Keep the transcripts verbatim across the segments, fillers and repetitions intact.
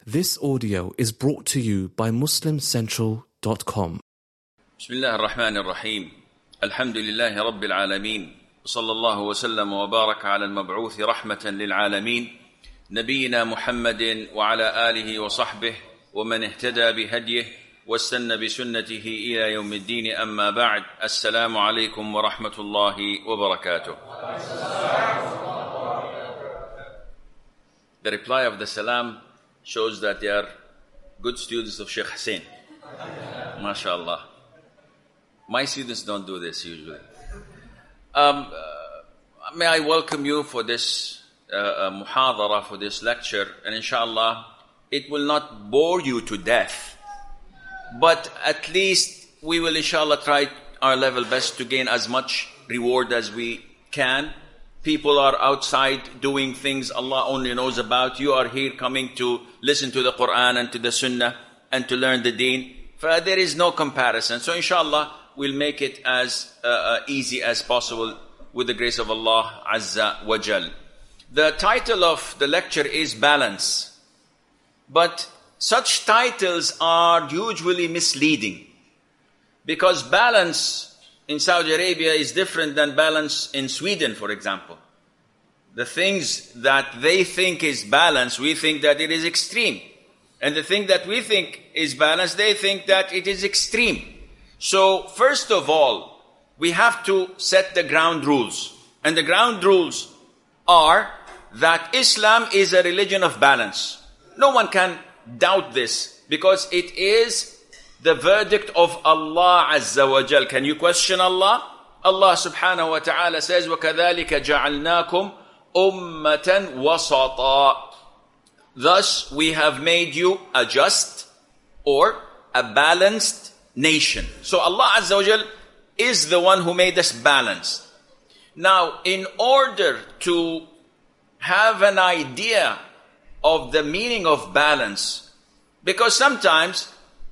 This audio is brought to you by Muslim Central dot com. بسم الله الرحمن الرحيم. الحمد لله رب العالمين، صلى الله وسلم وبارك على المبعوث رحمة للعالمين نبينا محمد وعلى آله وصحبه ومن اهتدى بهديه واستنى بسنته إلى يوم الدين. أما بعد، السلام عليكم ورحمة الله وبركاته. The reply of the salam shows that they are good students of Sheikh Hussein. MashaAllah. My students don't do this usually. Um, uh, may I welcome you for this uh, uh, muhadara, for this lecture, and inshallah it will not bore you to death, but at least we will inshallah try our level best to gain as much reward as we can. People are outside doing things Allah only knows about. You are here coming to listen to the Quran and to the Sunnah and to learn the Deen. For there is no comparison. So inshallah we'll make it as uh, uh, easy as possible with the grace of Allah Azza wa Jal. The title of the lecture is Balance. But such titles are usually misleading, because balance in Saudi Arabia is different than balance in Sweden, for example. The things that they think is balance, we think that it is extreme. And the thing that we think is balance, they think that it is extreme. So, first of all, we have to set the ground rules. And the ground rules are that Islam is a religion of balance. No one can doubt this, because it is the verdict of Allah Azza wa Jal. Can you question Allah? Allah subhanahu wa ta'ala says, وَكَذَلِكَ جَعَلْنَاكُمْ أُمَّةً وَسَطًا. Thus we have made you a just or a balanced nation. So Allah Azza wa Jal is the one who made us balanced. Now, in order to have an idea of the meaning of balance, because sometimes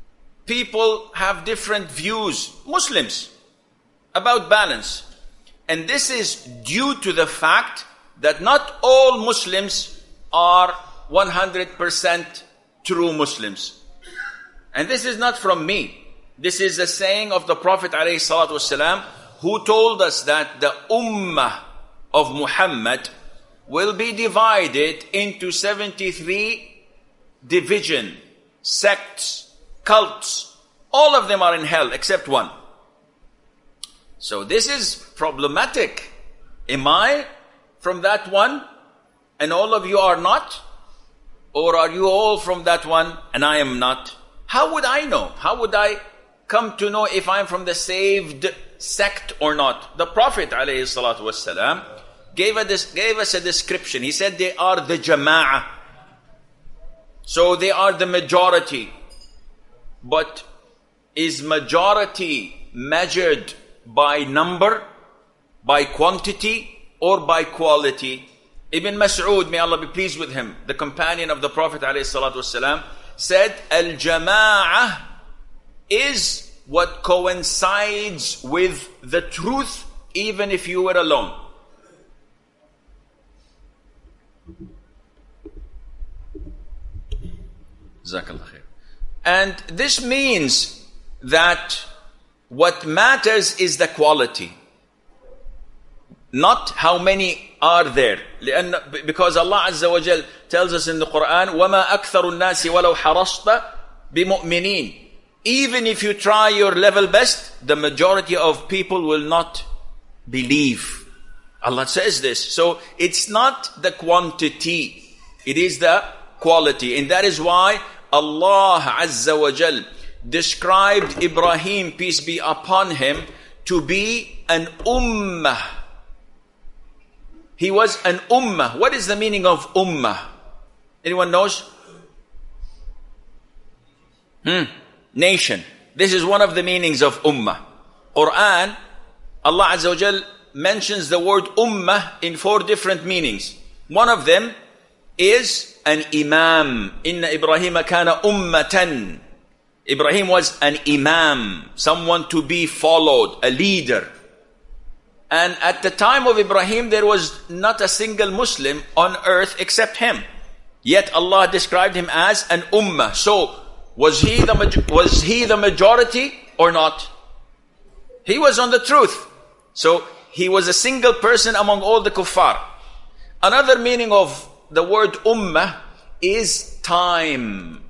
people have different views, Muslims, about balance. And this is due to the fact that not all Muslims are one hundred percent true Muslims. And this is not from me. This is a saying of the Prophet ﷺ, who told us that the Ummah of Muhammad will be divided into seventy-three division, sects, cults. All of them are in hell except one. So this is problematic. Am I from that one and all of you are not? Or are you all from that one and I am not? How would I know? How would I come to know if I'm from the saved sect or not? The Prophet ﷺ gave, a, gave us a description. He said they are the jama'ah. So they are the majority. But is majority measured by number, by quantity, or by quality? Ibn Mas'ud, may Allah be pleased with him, the companion of the Prophet ﷺ, said, Al-Jama'ah is what coincides with the truth even if you were alone. Jazakallah khair. And this means that what matters is the quality, not how many are there. Because Allah Azza wa Jal tells us in the Quran, وَمَا أَكْثَرُ النَّاسِ وَلَوْ حَرَصْتَ بِمُؤْمِنِينَ. Even if you try your level best, the majority of people will not believe. Allah says this. So it's not the quantity, it is the quality. And that is why Allah Azza wa Jal described Ibrahim, peace be upon him, to be an ummah. He was an ummah. What is the meaning of ummah? Anyone knows? Hmm. Nation. This is one of the meanings of ummah. Quran, Allah Azza wa Jal mentions the word ummah in four different meanings. One of them is an imam. Inna Ibrahim kana ummatan. Ibrahim was an imam, someone to be followed, a leader. And at the time of Ibrahim, there was not a single Muslim on earth except him. Yet Allah described him as an ummah. So, was he the, was he the majority or not? He was on the truth. So, he was a single person among all the kuffar. Another meaning of the word ummah is time.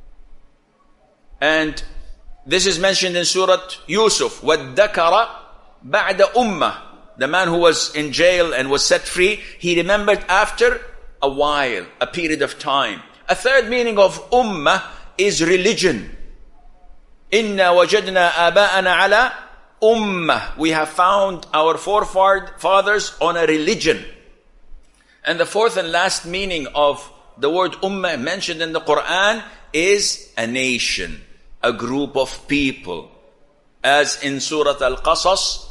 And this is mentioned in Surah Yusuf. وَالذَّكَرَ بَعْدَ أُمَّةٍ. The man who was in jail and was set free, he remembered after a while, a period of time. A third meaning of ummah is religion. إِنَّا وَجَدْنَا آبَاءَنَا عَلَى ummah. We have found our forefathers on a religion. And the fourth and last meaning of the word ummah mentioned in the Quran is a nation, a group of people. As in Surah Al-Qasas,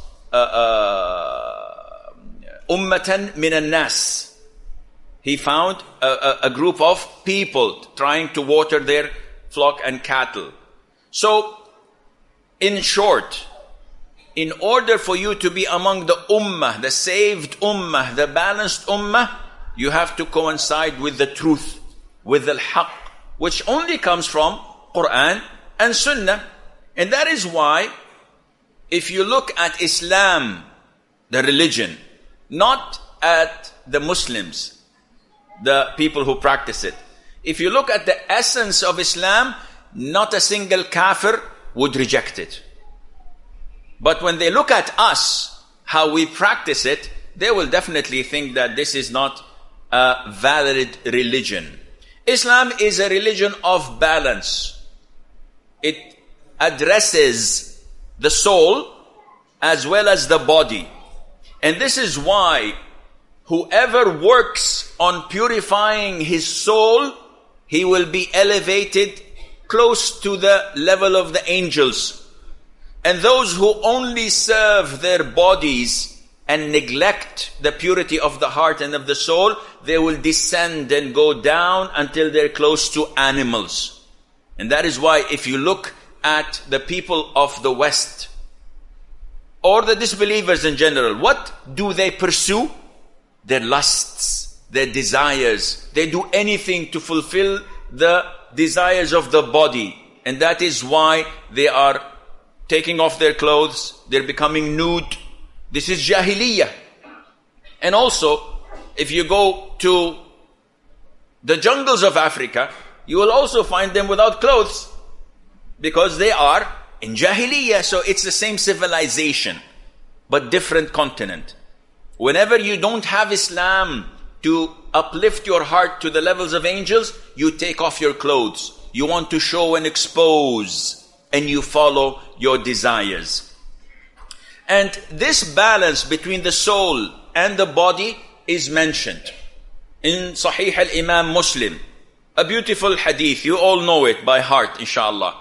ummatan min al-nas. He found a, a, a group of people trying to water their flock and cattle. So, in short, in order for you to be among the ummah, the saved ummah, the balanced ummah, you have to coincide with the truth, with the haqq, which only comes from Quran and Sunnah. And that is why, if you look at Islam, the religion, not at the Muslims, the people who practice it. If you look at the essence of Islam, not a single kafir would reject it. But when they look at us, how we practice it, they will definitely think that this is not a valid religion. Islam is a religion of balance. It addresses the soul as well as the body. And this is why whoever works on purifying his soul, he will be elevated close to the level of the angels. And those who only serve their bodies and neglect the purity of the heart and of the soul, they will descend and go down until they're close to animals. And that is why if you look at the people of the West, or the disbelievers in general, what do they pursue? Their lusts, their desires. They do anything to fulfill the desires of the body. And that is why they are taking off their clothes, they're becoming nude. This is Jahiliyyah. And also, if you go to the jungles of Africa, you will also find them without clothes, because they are in Jahiliyyah. So it's the same civilization, but different continent. Whenever you don't have Islam to uplift your heart to the levels of angels, you take off your clothes. You want to show and expose, and you follow your desires. And this balance between the soul and the body is mentioned in Sahih al-Imam Muslim. A beautiful hadith, you all know it by heart, inshallah.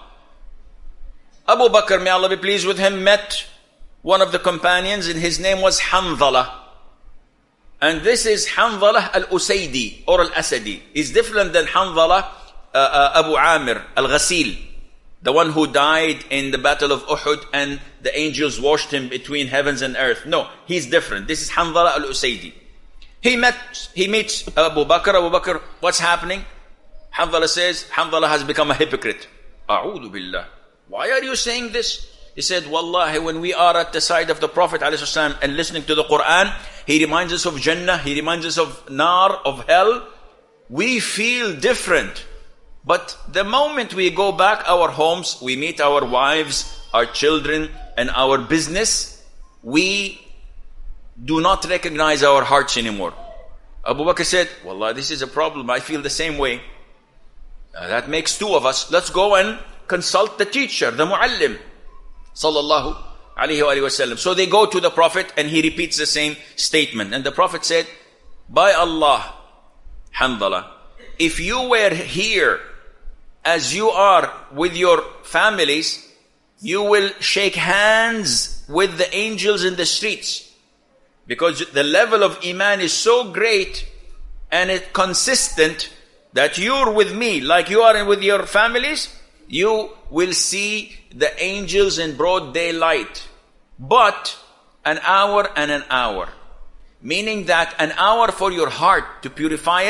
Abu Bakr, may Allah be pleased with him, met one of the companions, and his name was Hanzala. And this is Hanzala al-Usaydi or al-Asadi. He's different than Hanzala uh, uh, Abu Amir al-Ghasil, the one who died in the battle of Uhud and the angels washed him between heavens and earth. No, he's different. This is Hanzala al-Usaydi. He met, he meets Abu Bakr. Abu Bakr, what's happening? Hanzala says, Hanzala has become a hypocrite. A'udhu billah. Why are you saying this? He said, Wallahi, when we are at the side of the Prophet ﷺ and listening to the Quran, he reminds us of Jannah, he reminds us of Nar, of hell. We feel different. But the moment we go back our homes, we meet our wives, our children, and our business, we do not recognize our hearts anymore. Abu Bakr said, Wallah, this is a problem. I feel the same way. Uh, that makes two of us. Let's go and consult the teacher, the muallim. Sallallahu alayhi wa sallam. So they go to the Prophet and he repeats the same statement. And the Prophet said, by Allah, Hanzala, if you were here as you are with your families, you will shake hands with the angels in the streets. Because the level of Iman is so great and it's consistent that you're with me like you are with your families, you will see the angels in broad daylight. But an hour and an hour. Meaning that an hour for your heart to purify it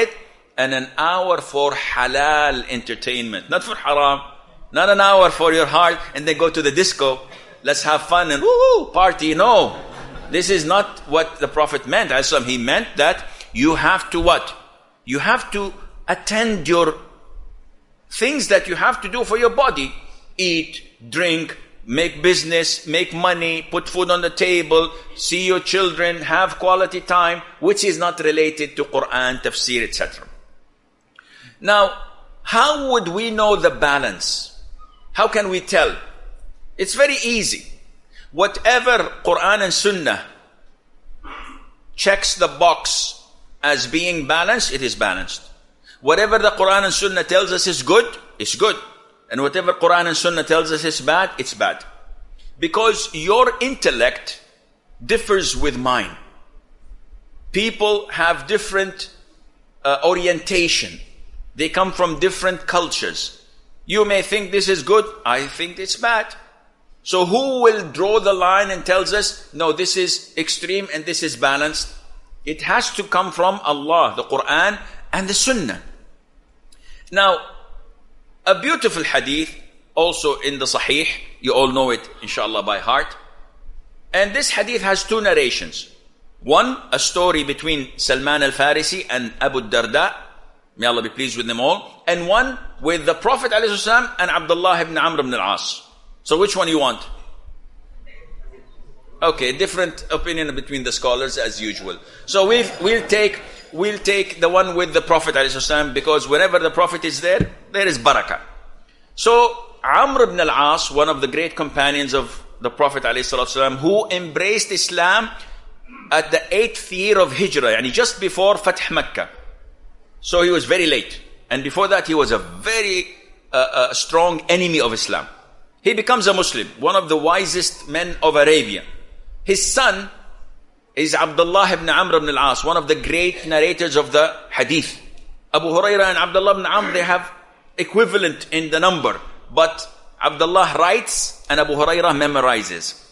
and an hour for halal entertainment. Not for haram. Not an hour for your heart and then go to the disco. Let's have fun and woo party. No. This is not what the Prophet meant. He meant that you have to what? You have to attend your things that you have to do for your body. Eat, drink, make business, make money, put food on the table, see your children, have quality time, which is not related to Quran, tafsir, et cetera. Now, how would we know the balance? How can we tell? It's very easy. Whatever Quran and Sunnah checks the box as being balanced, it is balanced. Whatever the Quran and Sunnah tells us is good, it's good. And whatever Quran and Sunnah tells us is bad, it's bad. Because your intellect differs with mine. People have different uh, orientation. They come from different cultures. You may think this is good, I think it's bad. So who will draw the line and tells us, no, this is extreme and this is balanced? It has to come from Allah, the Quran and the Sunnah. Now, a beautiful hadith, also in the Sahih, you all know it, inshallah, by heart. And this hadith has two narrations. One, a story between Salman al-Farisi and Abu Darda, may Allah be pleased with them all. And one with the Prophet ﷺ and Abdullah ibn Amr ibn al-As. So which one you want? Okay, different opinion between the scholars as usual. So we've, we'll take we'll take the one with the Prophet ﷺ, because whenever the Prophet is there, there is barakah. So Amr ibn al-As, one of the great companions of the Prophet ﷺ, who embraced Islam at the eighth year of Hijrah, yani just before Fath Makkah. So he was very late. And before that, he was a very uh, uh, strong enemy of Islam. He becomes a Muslim, one of the wisest men of Arabia. His son is Abdullah ibn Amr ibn al-As, one of the great narrators of the hadith. Abu Hurairah and Abdullah ibn Amr, they have equivalent in the number. But Abdullah writes and Abu Hurairah memorizes.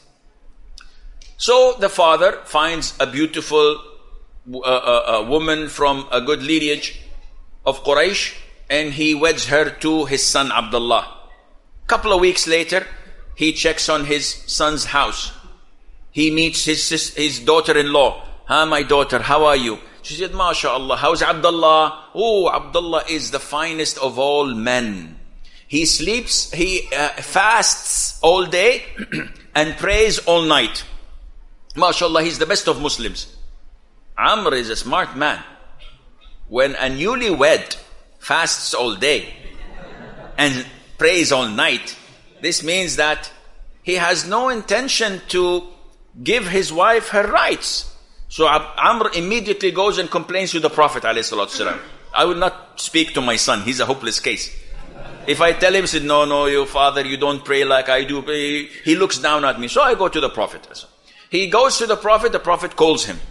So the father finds a beautiful uh, uh, uh, woman from a good lineage of Quraysh, and he weds her to his son Abdullah. Couple of weeks later, he checks on his son's house. He meets his his daughter-in-law. "Huh, my daughter, how are you?" She said, "MashaAllah, how's Abdullah?" "Oh, Abdullah is the finest of all men. He sleeps, he uh, fasts all day and prays all night. MashaAllah, he's the best of Muslims." Amr is a smart man. When a newlywed fasts all day and prays all night, this means that he has no intention to give his wife her rights. So Amr immediately goes and complains to the Prophet ﷺ. I will not speak to my son. He's a hopeless case. If I tell him, said, no, no, your father, you don't pray like I do. He looks down at me. So I go to the Prophet. He goes to the Prophet. The Prophet calls him.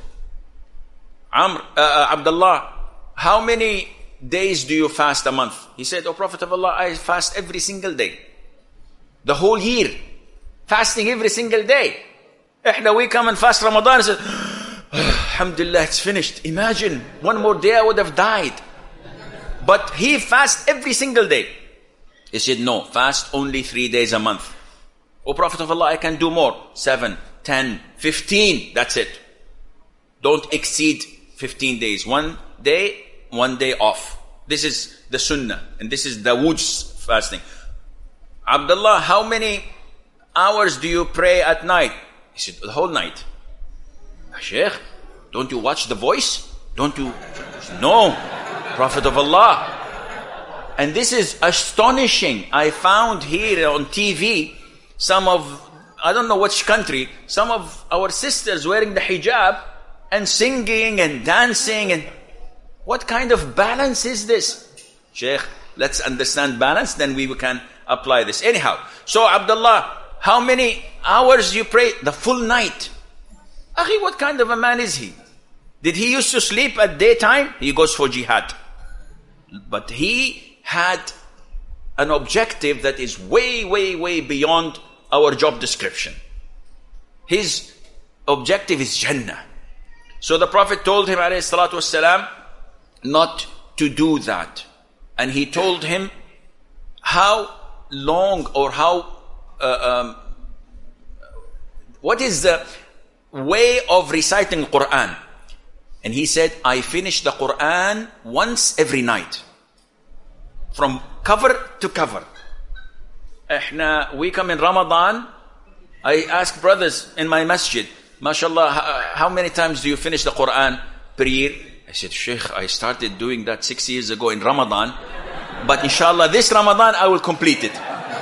Amr, uh, Abdullah, how many days do you fast a month? He said, "Oh Prophet of Allah, I fast every single day. The whole year. Fasting every single day. Ihda, we come and fast Ramadan." He said, "Alhamdulillah, it's finished. Imagine, one more day I would have died." But he fasts every single day. He said, "No, fast only three days a month." "Oh Prophet of Allah, I can do more. Seven, ten, fifteen. That's it. Don't exceed fifteen days. One day, one day off. This is the Sunnah. And this is Dawood's fasting." "Abdullah, how many hours do you pray at night?" He said, "The whole night." "Shaykh, don't you watch The Voice? Don't you?" "No, Prophet of Allah." And this is astonishing. I found here on T V some of, I don't know which country, some of our sisters wearing the hijab and singing and dancing. And what kind of balance is this? Shaykh, let's understand balance, then we can apply this. Anyhow, so Abdullah, how many hours you pray? The full night. Akhi, what kind of a man is he? Did he used to sleep at daytime? He goes for jihad. But he had an objective that is way, way, way beyond our job description. His objective is Jannah. So the Prophet told him, alayhi salatu wasalam, not to do that. And he told him how long or how, uh, um, what is the way of reciting Quran? And he said, I finish the Quran once every night. From cover to cover. Ehna, we come in Ramadan, I ask brothers in my masjid, mashallah, how many times do you finish the Quran per year? I said, Sheikh, I started doing that six years ago in Ramadan, but inshallah this Ramadan I will complete it.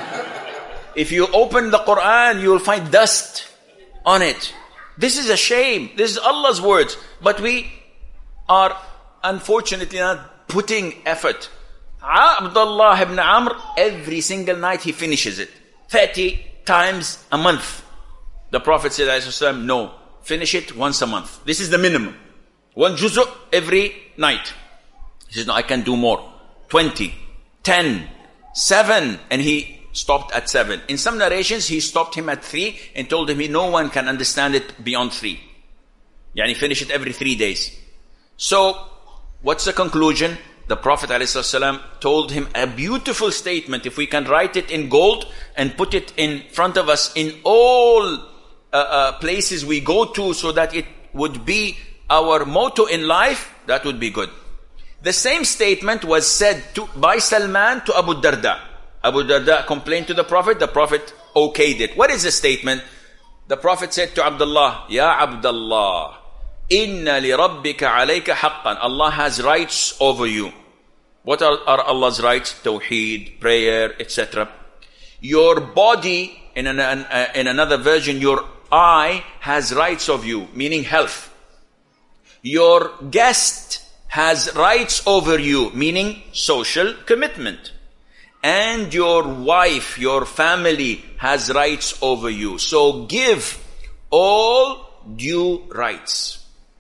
If you open the Quran, you will find dust on it. This is a shame. This is Allah's words. But we are unfortunately not putting effort. Abdullah ibn Amr, every single night he finishes it. thirty times a month. The Prophet said, no, finish it once a month. This is the minimum. One juzu every night. He says, no, I can do more. twenty, ten, seven. And he stopped at seven. In some narrations, he stopped him at three and told him he, no one can understand it beyond three. Yani finish it every three days. So, what's the conclusion? The Prophet ﷺ told him a beautiful statement. If we can write it in gold and put it in front of us in all uh, uh, places we go to so that it would be our motto in life, that would be good. The same statement was said to, by Salman to Abu Darda. Abu Darda complained to the Prophet. The Prophet okayed it. What is the statement? The Prophet said to Abdullah, Ya Abdullah, Inna li rabbika alayka haqqan. Allah has rights over you. What are, are Allah's rights? Tawheed, prayer, et cetera. Your body, in, an, uh, in another version, your eye has rights of you, meaning health. Your guest has rights over you, meaning social commitment. And your wife, your family has rights over you. So give all due rights.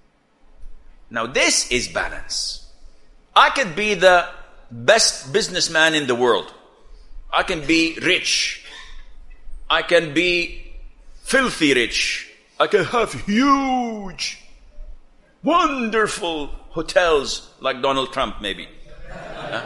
Now this is balance. I could be the best businessman in the world. I can be rich. I can be filthy rich. I can have huge, wonderful hotels like Donald Trump maybe. Huh?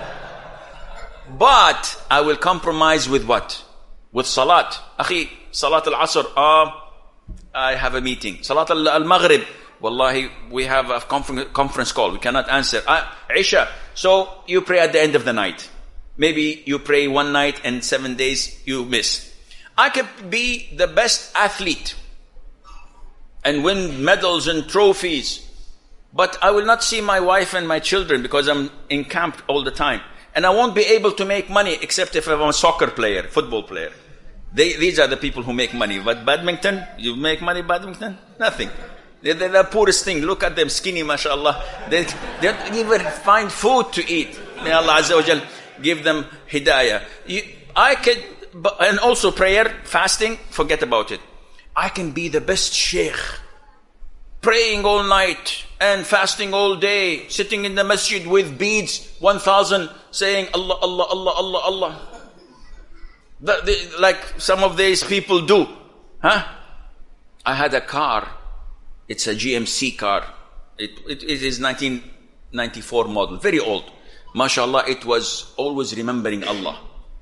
But I will compromise with what? With salat. Akhi, salat al-asr. Ah, I have a meeting. Salat al-maghrib. Wallahi, we have a conference call. We cannot answer. Ah, Isha. So you pray at the end of the night. Maybe you pray one night and seven days you miss. I could be the best athlete and win medals and trophies. But I will not see my wife and my children because I'm in camp all the time. And I won't be able to make money except if I'm a soccer player, football player. They, these are the people who make money. But badminton, you make money badminton? Nothing. They're, they're the poorest thing. Look at them, skinny, mashallah. They, they don't even find food to eat. May Allah Azza wa Jal give them hidayah. You, I could, and also prayer, fasting, forget about it. I can be the best sheikh. Praying all night and fasting all day, sitting in the masjid with beads, one thousand, saying Allah, Allah, Allah, Allah, Allah. The, the, like some of these people do. Huh? I had a car. It's a G M C car. It, it, it is nineteen ninety-four model, very old. MashaAllah, it was always remembering Allah.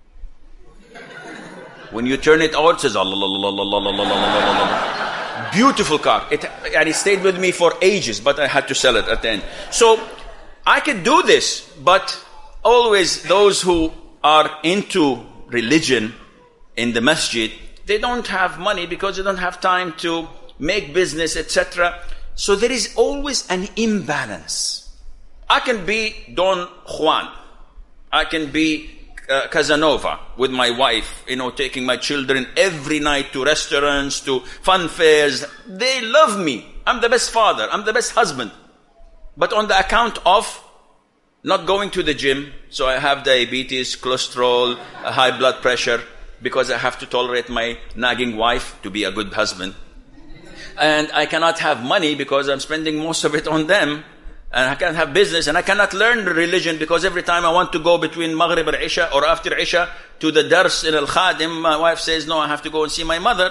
When you turn it out, it says Allah, Allah, Allah, Allah, Allah, Allah, Allah, Allah. Beautiful car. It, and it stayed with me for ages, but I had to sell it at the end. So, I could do this, but always those who are into religion in the masjid, they don't have money because they don't have time to make business, et cetera. So there is always an imbalance. I can be Don Juan. I can be uh, Casanova with my wife, you know, taking my children every night to restaurants, to fun fairs. They love me. I'm the best father. I'm the best husband. But on the account of not going to the gym, so I have diabetes, cholesterol, a high blood pressure, because I have to tolerate my nagging wife to be a good husband. And I cannot have money because I'm spending most of it on them. And I can't have business, and I cannot learn religion because every time I want to go between Maghrib or Isha or after Isha to the Dars in Al-Khadim, my wife says, no, I have to go and see my mother.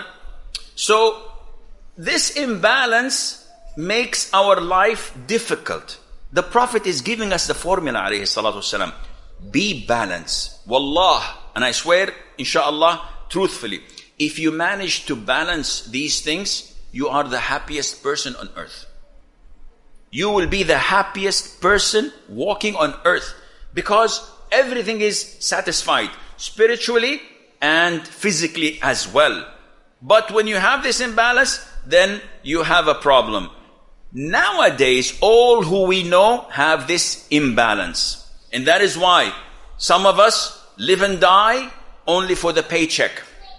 So, this imbalance makes our life difficult. The Prophet is giving us the formula, alayhi salatu wasalam. Be balanced. Wallah, and I swear, inshallah, truthfully, if you manage to balance these things, you are the happiest person on earth. You will be the happiest person walking on earth because everything is satisfied spiritually and physically as well. But when you have this imbalance, then you have a problem. Nowadays, all who we know have this imbalance. And that is why some of us live and die only for the paycheck.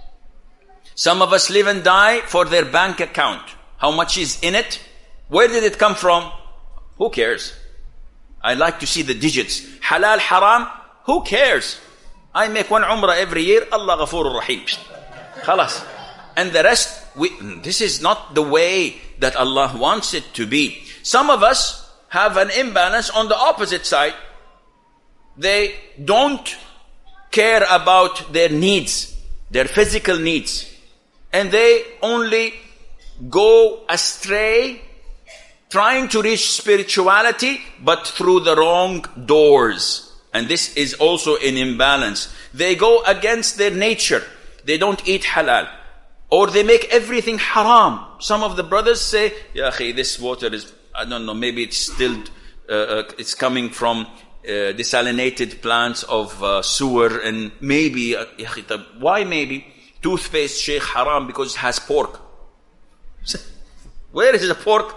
Some of us live and die for their bank account. How much is in it? Where did it come from? Who cares? I like to see the digits. Halal, haram, who cares? I make one umrah every year. Allah Ghafurur Rahim. Khalas. And the rest, we, this is not the way that Allah wants it to be. Some of us have an imbalance on the opposite side. They don't care about their needs, their physical needs. And they only go astray trying to reach spirituality, but through the wrong doors. And this is also an imbalance. They go against their nature. They don't eat halal. Or they make everything haram. Some of the brothers say, Ya akhi, this water is, I don't know, maybe it's still, uh, uh, it's coming from uh, desalinated plants of uh, sewer, and maybe, uh, ya akhi, why maybe? Toothpaste, sheikh, haram because it has pork. Where is the pork?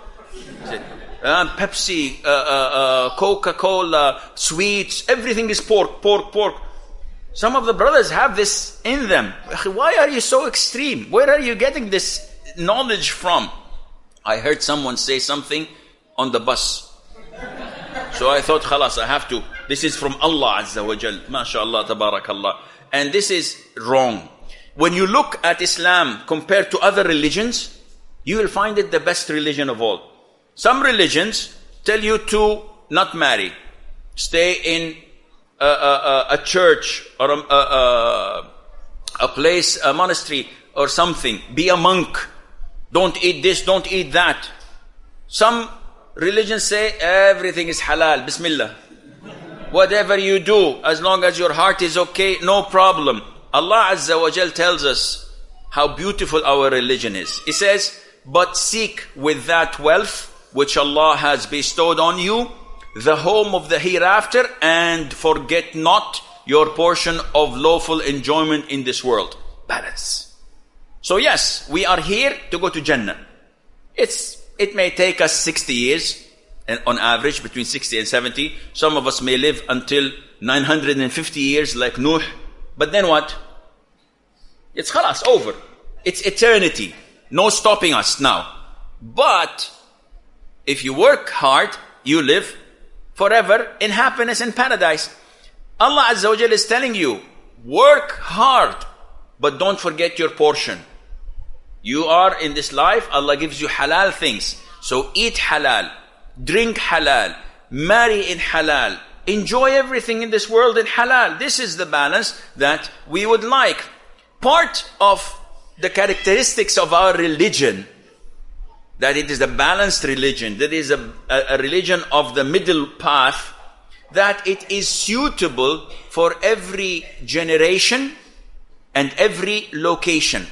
Uh, Pepsi, uh, uh, uh, Coca-Cola, sweets, everything is pork, pork, pork. Some of the brothers have this in them. Why are you so extreme? Where are you getting this knowledge from? I heard someone say something on the bus. So I thought, khalas, I have to. This is from Allah Azza wa Jal. MashaAllah, tabarakallah. And this is wrong. When you look at Islam compared to other religions, you will find it the best religion of all. Some religions tell you to not marry, stay in a, a, a church or a, a, a place, a monastery or something. Be a monk. Don't eat this, don't eat that. Some religions say everything is halal, bismillah. Whatever you do, as long as your heart is okay, no problem. Allah Azza wa Jal tells us how beautiful our religion is. He says, but seek with that wealth which Allah has bestowed on you, the home of the hereafter, and forget not your portion of lawful enjoyment in this world. Balance. So yes, we are here to go to Jannah. It's, it may take us sixty years, and on average between sixty and seventy. Some of us may live until nine hundred fifty years like Nuh. But then what? It's khalas, over. It's eternity. No stopping us now. But if you work hard, you live forever in happiness and paradise. Allah Azza wa Jalla is telling you, work hard, but don't forget your portion. You are in this life, Allah gives you halal things. So eat halal, drink halal, marry in halal, enjoy everything in this world in halal. This is the balance that we would like. Part of the characteristics of our religion, that it is a balanced religion, that is a, a, a religion of the middle path, that it is suitable for every generation and every location.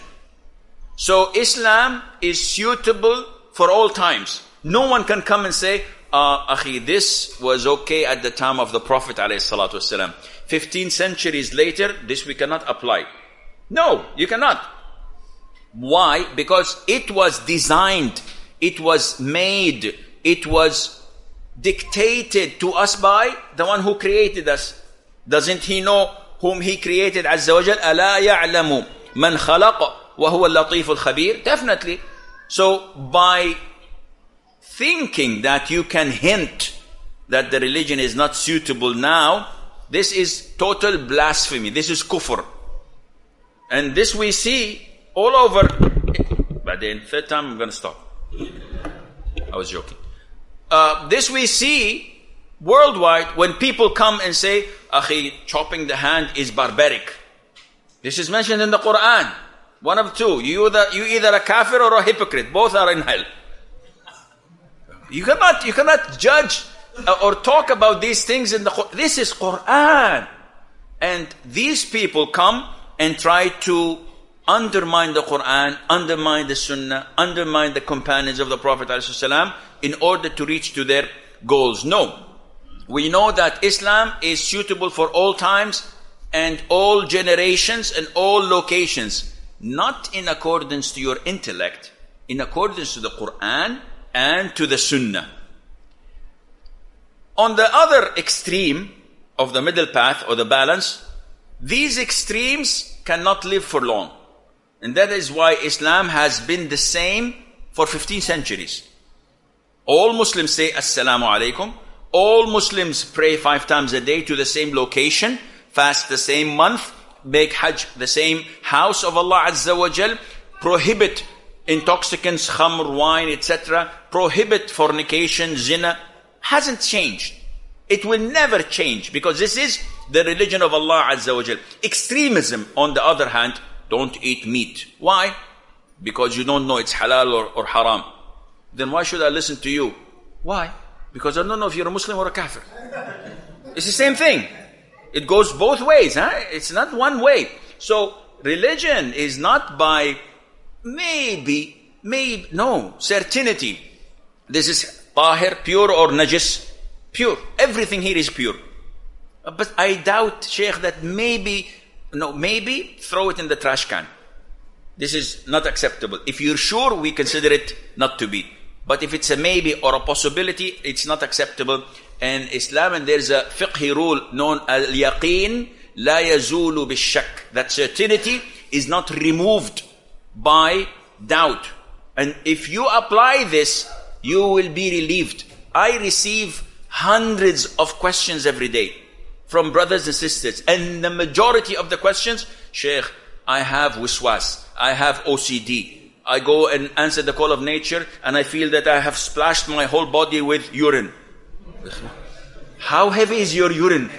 So Islam is suitable for all times. No one can come and say, uh, Akhi, this was okay at the time of the Prophet ﷺ. Fifteen centuries later, this we cannot apply. No, you cannot. Why? Because it was designed, it was made, it was dictated to us by the one who created us. Doesn't he know whom he created? Azza wa Jal, أَلَا يَعْلَمُ مَنْ خَلَقَ وَهُوَ اللَّطِيفُ الْخَبِيرُ. Definitely. So by thinking that you can hint that the religion is not suitable now, this is total blasphemy. This is kufr. And this we see all over. But then third time I'm going to stop. I was joking. Uh, this we see worldwide when people come and say, Akhi, chopping the hand is barbaric. This is mentioned in the Quran. One of two. You either, you either a kafir or a hypocrite. Both are in hell. You cannot, you cannot judge or talk about these things in the Quran. This is Quran. And these people come and try to undermine the Quran, undermine the Sunnah, undermine the companions of the Prophet ﷺ in order to reach to their goals. No. We know that Islam is suitable for all times and all generations and all locations. Not in accordance to your intellect, in accordance to the Quran and to the Sunnah. On the other extreme of the middle path or the balance, these extremes cannot live for long. And that is why Islam has been the same for fifteen centuries. All Muslims say Assalamu alaikum. All Muslims pray five times a day to the same location, fast the same month, make Hajj the same house of Allah Azza wa Jal, prohibit intoxicants, khamr, wine, et cetera, prohibit fornication, zina. Hasn't changed. It will never change because this is the religion of Allah Azza wa Jal. Extremism, on the other hand, don't eat meat. Why? Because you don't know it's halal or, or haram. Then why should I listen to you? Why? Because I don't know if you're a Muslim or a kafir. It's the same thing. It goes both ways. Huh? It's not one way. So religion is not by maybe, maybe, no, certainty. This is tahir, pure, or najis, pure. Everything here is pure. But I doubt, Sheikh, that maybe, no, maybe throw it in the trash can. This is not acceptable. If you're sure, we consider it not to be. But if it's a maybe or a possibility, it's not acceptable. And Islam, and there's a fiqhi rule known as al-yaqeen la yazulu bil-shak. That certainty is not removed by doubt. And if you apply this, you will be relieved. I receive hundreds of questions every day from brothers and sisters. And the majority of the questions, Sheikh, I have wiswas, I have O C D. I go and answer the call of nature and I feel that I have splashed my whole body with urine. How heavy is your urine?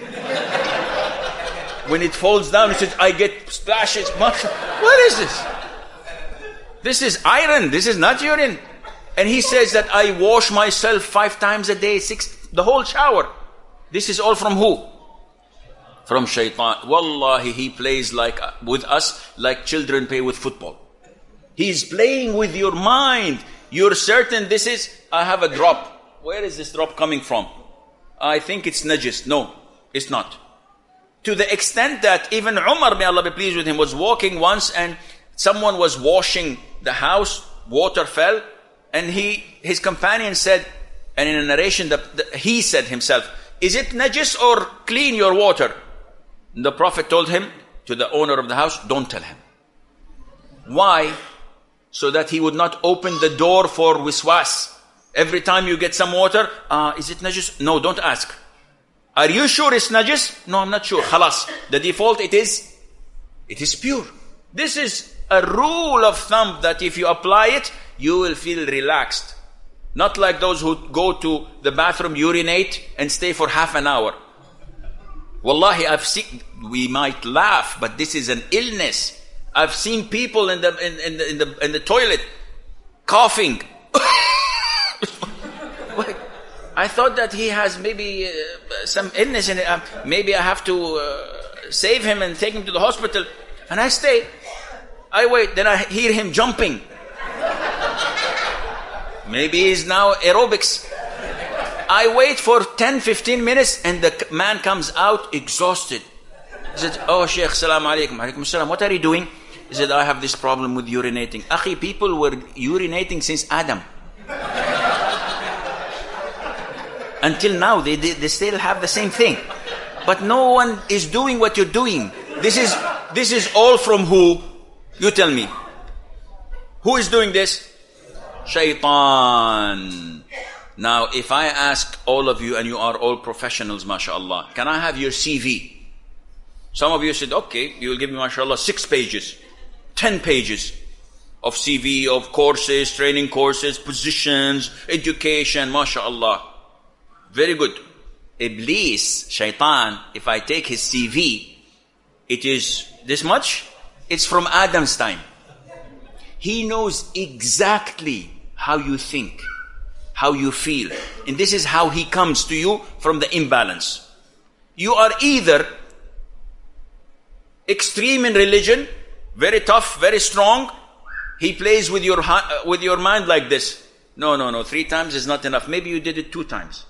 When it falls down, it says, I get splashes. What is this? This is iron. This is not urine. And he says that I wash myself five times a day, six, the whole shower. This is all from who? From shaitan. Wallahi, he plays like with us like children play with football. He's playing with your mind. You're certain this is, I have a drop. Where is this drop coming from? I think it's najis. No, it's not. To the extent that even Umar, may Allah be pleased with him, was walking once and someone was washing the house, water fell, and he, his companion said, and in a narration that, that he said himself, is it najis or clean your water? And the Prophet told him, to the owner of the house, don't tell him. Why? So that he would not open the door for wiswas. Every time you get some water, uh, is it najis? No, don't ask. Are you sure it's najis? No, I'm not sure. Khalas. The default, it is, it is pure. This is a rule of thumb that if you apply it, you will feel relaxed. Not like those who go to the bathroom, urinate, and stay for half an hour. Wallahi, I've seen, we might laugh, but this is an illness. I've seen people in the in, in the in the in the toilet coughing. I thought that he has maybe uh, some illness in it. Uh, maybe I have to uh, save him and take him to the hospital. And I stay. I wait. Then I hear him jumping. Maybe he's now aerobics. I wait for ten, fifteen minutes and the man comes out exhausted. He said, oh, Sheikh, salam alaikum. Alaikum salam. What are you doing? He said, I have this problem with urinating. Akhi, people were urinating since Adam. Until now, they, they, they still have the same thing. But no one is doing what you're doing. This is, this is all from who? You tell me. Who is doing this? Shaitan. Now, if I ask all of you, and you are all professionals, mashallah, can I have your C V? Some of you said, okay, you will give me, mashallah, six pages, ten pages of C V, of courses, training courses, positions, education, mashallah. Very good. Iblis, shaitan, if I take his C V, it is this much. It's from Adam's time. He knows exactly how you think, how you feel. And this is how he comes to you from the imbalance. You are either extreme in religion, very tough, very strong. He plays with your, uh, with your mind like this. No, no, no, three times is not enough. Maybe you did it two times.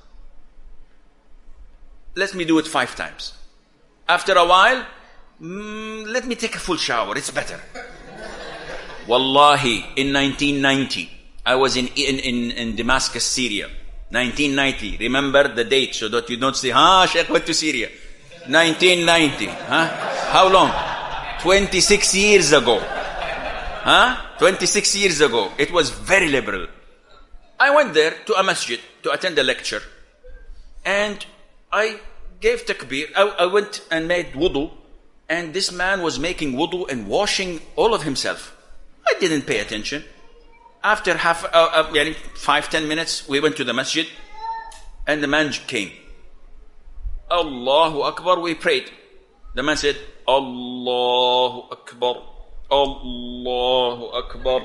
Let me do it five times. After a while, mm, let me take a full shower. It's better. Wallahi, in nineteen ninety, I was in, in, in, in Damascus, Syria. nineteen ninety. Remember the date so that you don't say, ah, Sheikh went to Syria. nineteen ninety. Huh? How long? twenty-six years ago. Huh? twenty-six years ago. It was very liberal. I went there to a masjid to attend a lecture. And I gave takbir. I, I went and made wudu. And this man was making wudu and washing all of himself. I didn't pay attention. After half, uh, uh, five, ten minutes, we went to the masjid. And the man came. Allahu Akbar, we prayed. The man said, Allahu Akbar, Allahu Akbar.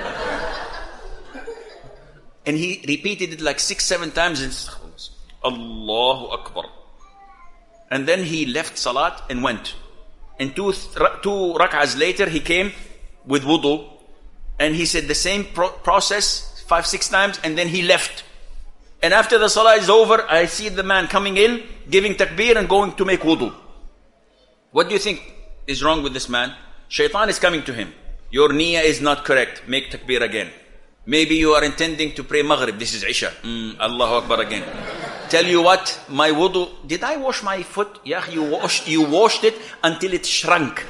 And he repeated it like six, seven times. And Allahu Akbar. And then he left Salat and went. And two, two rak'ahs later, he came with wudu. And he said the same pro- process five, six times. And then he left. And after the Salah is over, I see the man coming in, giving takbir and going to make wudu. What do you think is wrong with this man? Shaitan is coming to him. Your niyyah is not correct. Make takbir again. Maybe you are intending to pray Maghrib. This is Isha. Mm, Allahu Akbar again. Tell you what, my wudu, did I wash my foot? Yeah, you washed, you washed it until it shrunk.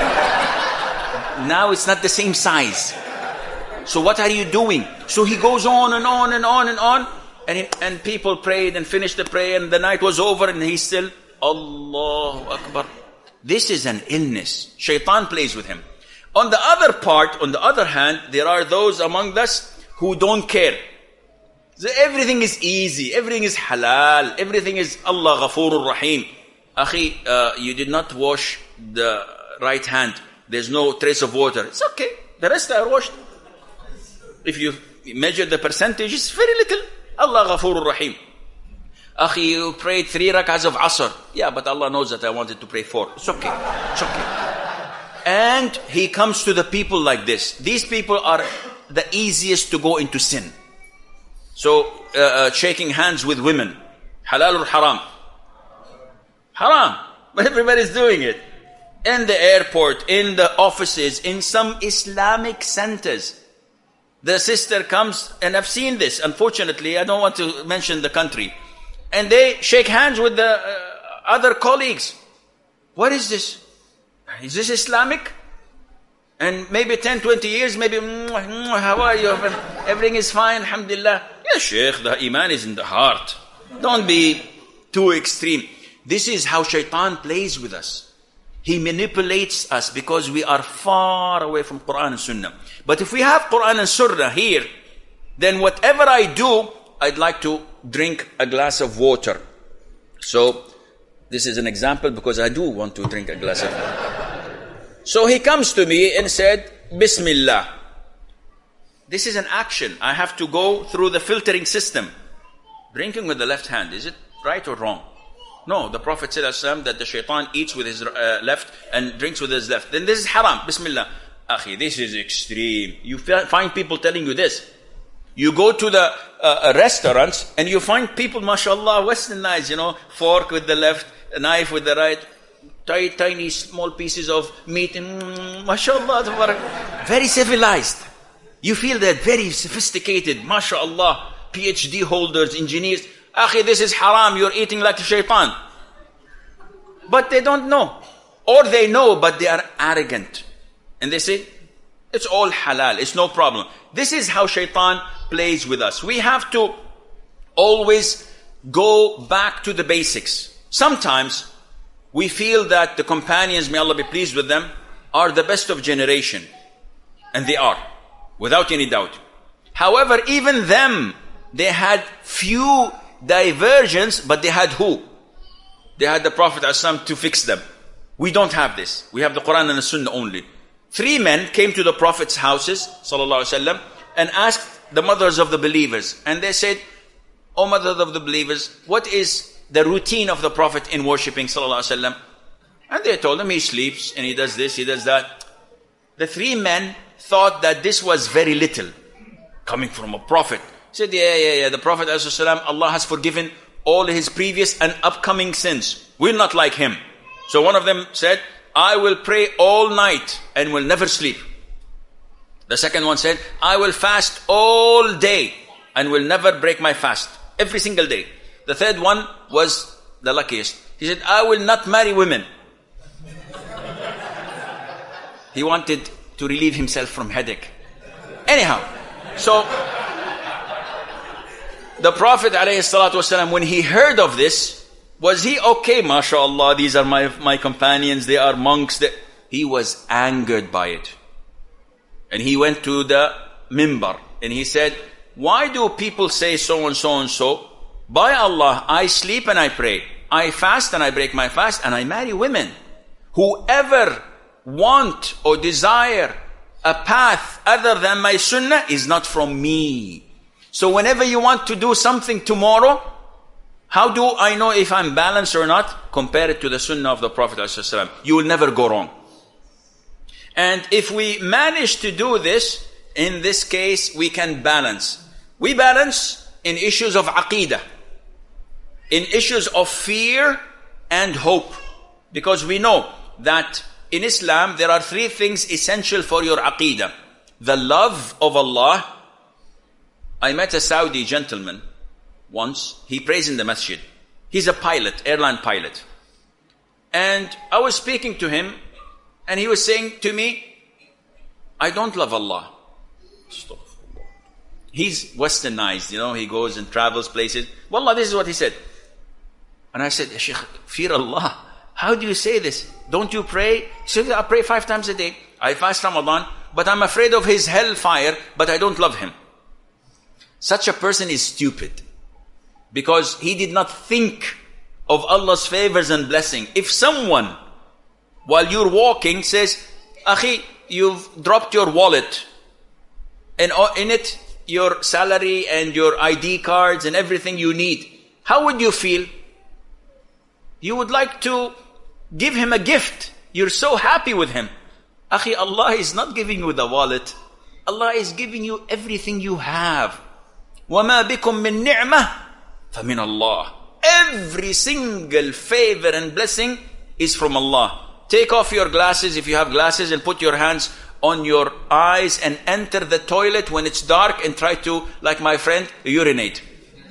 Now it's not the same size. So what are you doing? So he goes on and on and on and on. And, he, and people prayed and finished the prayer and the night was over and he still, Allahu Akbar. This is an illness. Shaitan plays with him. On the other part, on the other hand, there are those among us who don't care. So everything is easy. Everything is halal. Everything is Allah Ghafurur Rahim. Akhi, uh, you did not wash the right hand. There's no trace of water. It's okay. The rest are washed. If you measure the percentage, it's very little. Allah Ghafurur Rahim. Akhi, you prayed three rak'ahs of Asr. Yeah, but Allah knows that I wanted to pray four. It's okay. It's okay. And he comes to the people like this. These people are the easiest to go into sin. So, uh, uh, shaking hands with women. Halal or haram? Haram. But everybody's doing it. In the airport, in the offices, in some Islamic centers. The sister comes, and I've seen this, unfortunately, I don't want to mention the country. And they shake hands with the uh, other colleagues. What is this? Is this Islamic? And maybe ten, twenty years, maybe, how are you? Everything is fine, alhamdulillah. Yeah, Sheikh, the iman is in the heart. Don't be too extreme. This is how shaitan plays with us. He manipulates us because we are far away from Quran and Sunnah. But if we have Quran and Sunnah here, then whatever I do, I'd like to drink a glass of water. So, this is an example because I do want to drink a glass of water. So he comes to me and said, Bismillah. This is an action. I have to go through the filtering system. Drinking with the left hand, is it right or wrong? No, the Prophet said that the shaitan eats with his uh, left and drinks with his left. Then this is haram. Bismillah. Akhi, this is extreme. You find people telling you this. You go to the uh, restaurants and you find people, mashallah, westernized, you know, fork with the left, a knife with the right, tiny, tiny small pieces of meat, mm, mashallah, very civilized. You feel that very sophisticated, mashallah, P H D holders, engineers. Akhi, this is haram, you're eating like a shaitan. But they don't know. Or they know, but they are arrogant. And they say, it's all halal, it's no problem. This is how shaitan plays with us. We have to always go back to the basics. Sometimes we feel that the companions, may Allah be pleased with them, are the best of generation. And they are, without any doubt. However, even them, they had few diversions, but they had who? They had the Prophet ﷺ to fix them. We don't have this. We have the Quran and the Sunnah only. Three men came to the Prophet's houses, sallallahu alaihi wasallam, and asked the mothers of the believers. And they said, O mothers of the believers, what is the routine of the Prophet in worshipping sallallahu alaihi wasallam? And they told him he sleeps and he does this, he does that. The three men thought that this was very little coming from a prophet. He said, yeah, yeah, yeah, the Prophet ﷺ, Allah has forgiven all his previous and upcoming sins. We're not like him. So one of them said, I will pray all night and will never sleep. The second one said, I will fast all day and will never break my fast. Every single day. The third one was the luckiest. He said, I will not marry women. He wanted to relieve himself from headache. Anyhow, so the Prophet ﷺ, when he heard of this, was he okay? MashaAllah, these are my, my companions, they are monks. They, he was angered by it. And he went to the mimbar and he said, why do people say so and so and so? By Allah, I sleep and I pray. I fast and I break my fast and I marry women. Whoever want or desire a path other than my sunnah is not from me. So whenever you want to do something tomorrow, how do I know if I'm balanced or not? Compare it to the sunnah of the Prophet ﷺ. You will never go wrong. And if we manage to do this, in this case, we can balance. We balance in issues of aqeedah, in issues of fear and hope. Because we know that in Islam, there are three things essential for your aqeedah. The love of Allah. I met a Saudi gentleman once. He prays in the masjid. He's a pilot, airline pilot. And I was speaking to him, and he was saying to me, I don't love Allah. He's westernized, you know, he goes and travels places. Wallah, this is what he said. And I said, Shaykh, fear Allah. How do you say this? Don't you pray? He said, I pray five times a day. I fast Ramadan, but I'm afraid of his hellfire, but I don't love him. Such a person is stupid. Because he did not think of Allah's favors and blessing. If someone, while you're walking, says, Akhi, you've dropped your wallet, and in it, your salary and your I D cards and everything you need, how would you feel? You would like to give him a gift. You're so happy with him. Akhi, Allah is not giving you the wallet. Allah is giving you everything you have. وَمَا بِكُم مِّن نِعْمَةٍ فَمِنَ اللَّهِ. Every single favor and blessing is from Allah. Take off your glasses if you have glasses and put your hands on your eyes and enter the toilet when it's dark and try to, like my friend, urinate.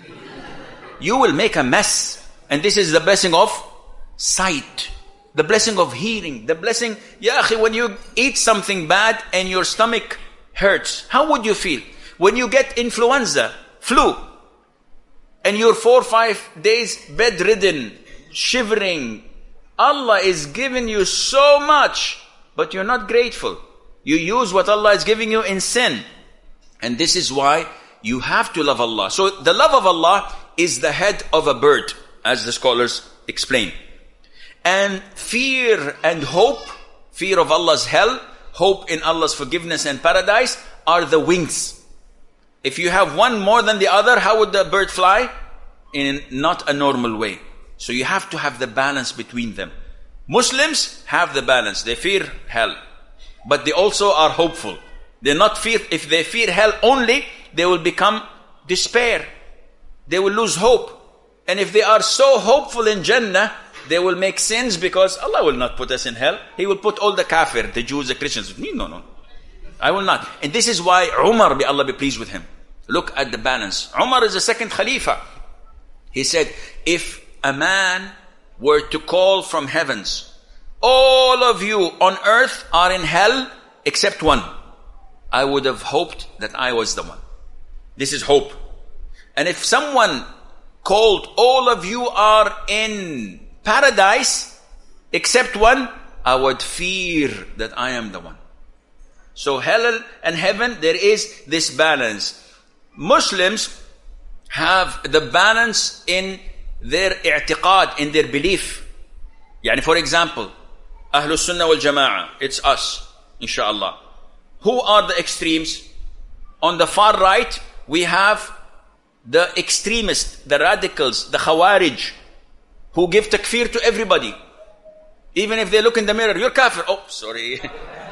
You will make a mess. And this is the blessing of sight. The blessing of hearing. The blessing, ya akhi, when you eat something bad and your stomach hurts, how would you feel? When you get influenza, flu, and you're four or five days bedridden, shivering, Allah is giving you so much, but you're not grateful. You use what Allah is giving you in sin. And this is why you have to love Allah. So the love of Allah is the head of a bird, as the scholars explain. And fear and hope, fear of Allah's hell, hope in Allah's forgiveness and paradise, are the wings. If you have one more than the other, how would the bird fly? In not a normal way. So you have to have the balance between them. Muslims have the balance. They fear hell, but they also are hopeful. They not fear. If they fear hell only, they will become despair. They will lose hope. And if they are so hopeful in Jannah, they will make sins because Allah will not put us in hell. He will put all the kafir, the Jews, the Christians. No, no, I will not. And this is why Umar, may Allah be pleased with him. Look at the balance. Umar is the second Khalifa. He said, if a man were to call from heavens, all of you on earth are in hell except one, I would have hoped that I was the one. This is hope. And if someone called, all of you are in paradise except one, I would fear that I am the one. So hell and heaven, there is this balance. Muslims have the balance in their i'tiqad, in their belief. Yani for example, Ahlul Sunnah wal Jama'ah, it's us, inshallah. Who are the extremes? On the far right, We have the extremists, the radicals, the Khawarij, who give takfir to everybody. Even if they look in the mirror, you're kafir. Oh, sorry.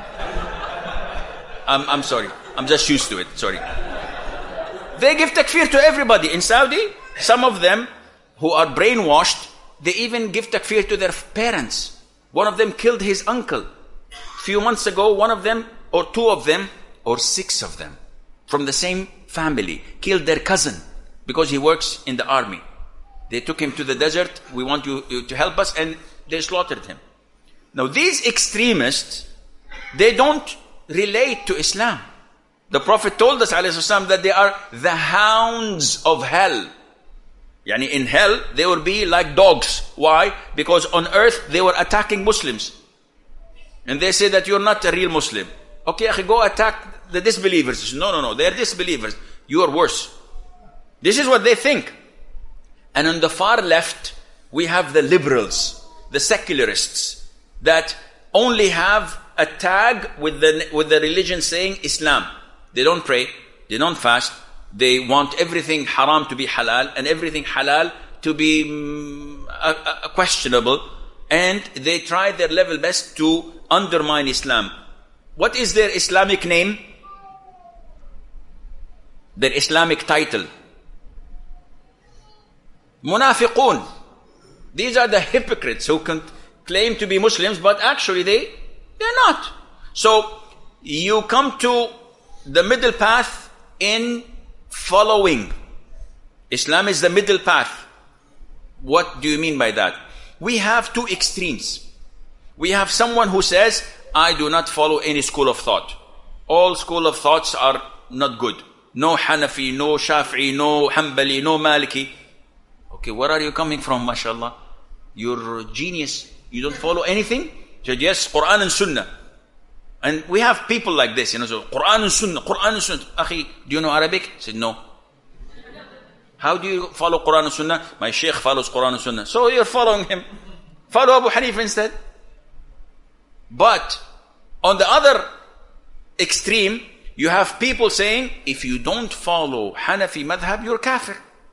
I'm, I'm sorry. I'm just used to it. Sorry. They give takfir to everybody. In Saudi, some of them who are brainwashed, they even give takfir to their parents. One of them killed his uncle. A few months ago, one of them, or two of them, or six of them, from the same family, killed their cousin because he works in the army. They took him to the desert. We want you, you to help us, and they slaughtered him. Now, these extremists, they don't relate to Islam. The Prophet told us, alayhi salam, that they are the hounds of hell. Yani in hell, they will be like dogs. Why? Because on earth, they were attacking Muslims. And they say that you're not a real Muslim. Okay, go attack the disbelievers. No, no, no, they're disbelievers. You are worse. This is what they think. And on the far left, we have the liberals, the secularists, that only have a tag with the, with the religion saying Islam. They don't pray, they don't fast, they want everything haram to be halal and everything halal to be um, uh, uh, questionable, and they try their level best to undermine Islam. What is their Islamic name? Their Islamic title? Munafiqun. These are the hypocrites who can claim to be Muslims, but actually they, they're not. So, you come to the middle path in following. Islam is the middle path. What do you mean by that? We have two extremes. We have someone who says, I do not follow any school of thought. All school of thoughts are not good. No Hanafi, no Shafi'i, no Hanbali, no Maliki. Okay, where are you coming from, mashallah? You're a genius. You don't follow anything? He said, yes, Quran and Sunnah. And we have people like this, you know, so Quran and Sunnah, Quran and Sunnah. Akhi, do you know Arabic? I said, no. How do you follow Quran and Sunnah? My Shaykh follows Quran and Sunnah. So you're following him. Follow Abu Hanifa instead. But on the other extreme, you have people saying, if you don't follow Hanafi madhab, you're kafir.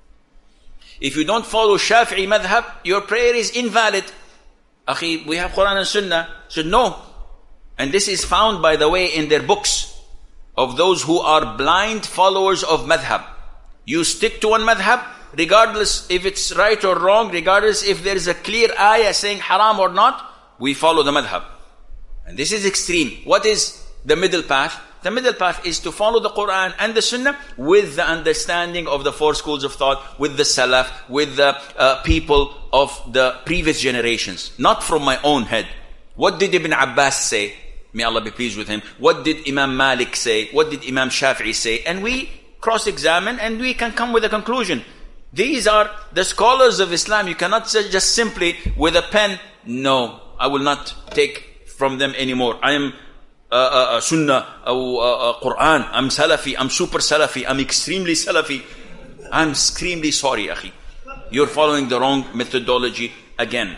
If you don't follow Shafi'i madhab, your prayer is invalid. Akhi, we have Quran and Sunnah. So no. And this is found, by the way, in their books of those who are blind followers of madhab. You stick to one madhab, regardless if it's right or wrong, regardless if there is a clear ayah saying haram or not, we follow the madhab. And this is extreme. What is the middle path? The middle path is to follow the Quran and the Sunnah with the understanding of the four schools of thought, with the Salaf, with the uh, people of the previous generations. Not from my own head. What did Ibn Abbas say? May Allah be pleased with him. What did Imam Malik say? What did Imam Shafi'i say? And we cross-examine and we can come with a conclusion. These are the scholars of Islam. You cannot say just simply with a pen, no, I will not take from them anymore. I am uh, uh, Sunnah, uh, uh, Quran, I'm Salafi, I'm super Salafi, I'm extremely Salafi. I'm extremely sorry, akhi. You're following the wrong methodology again.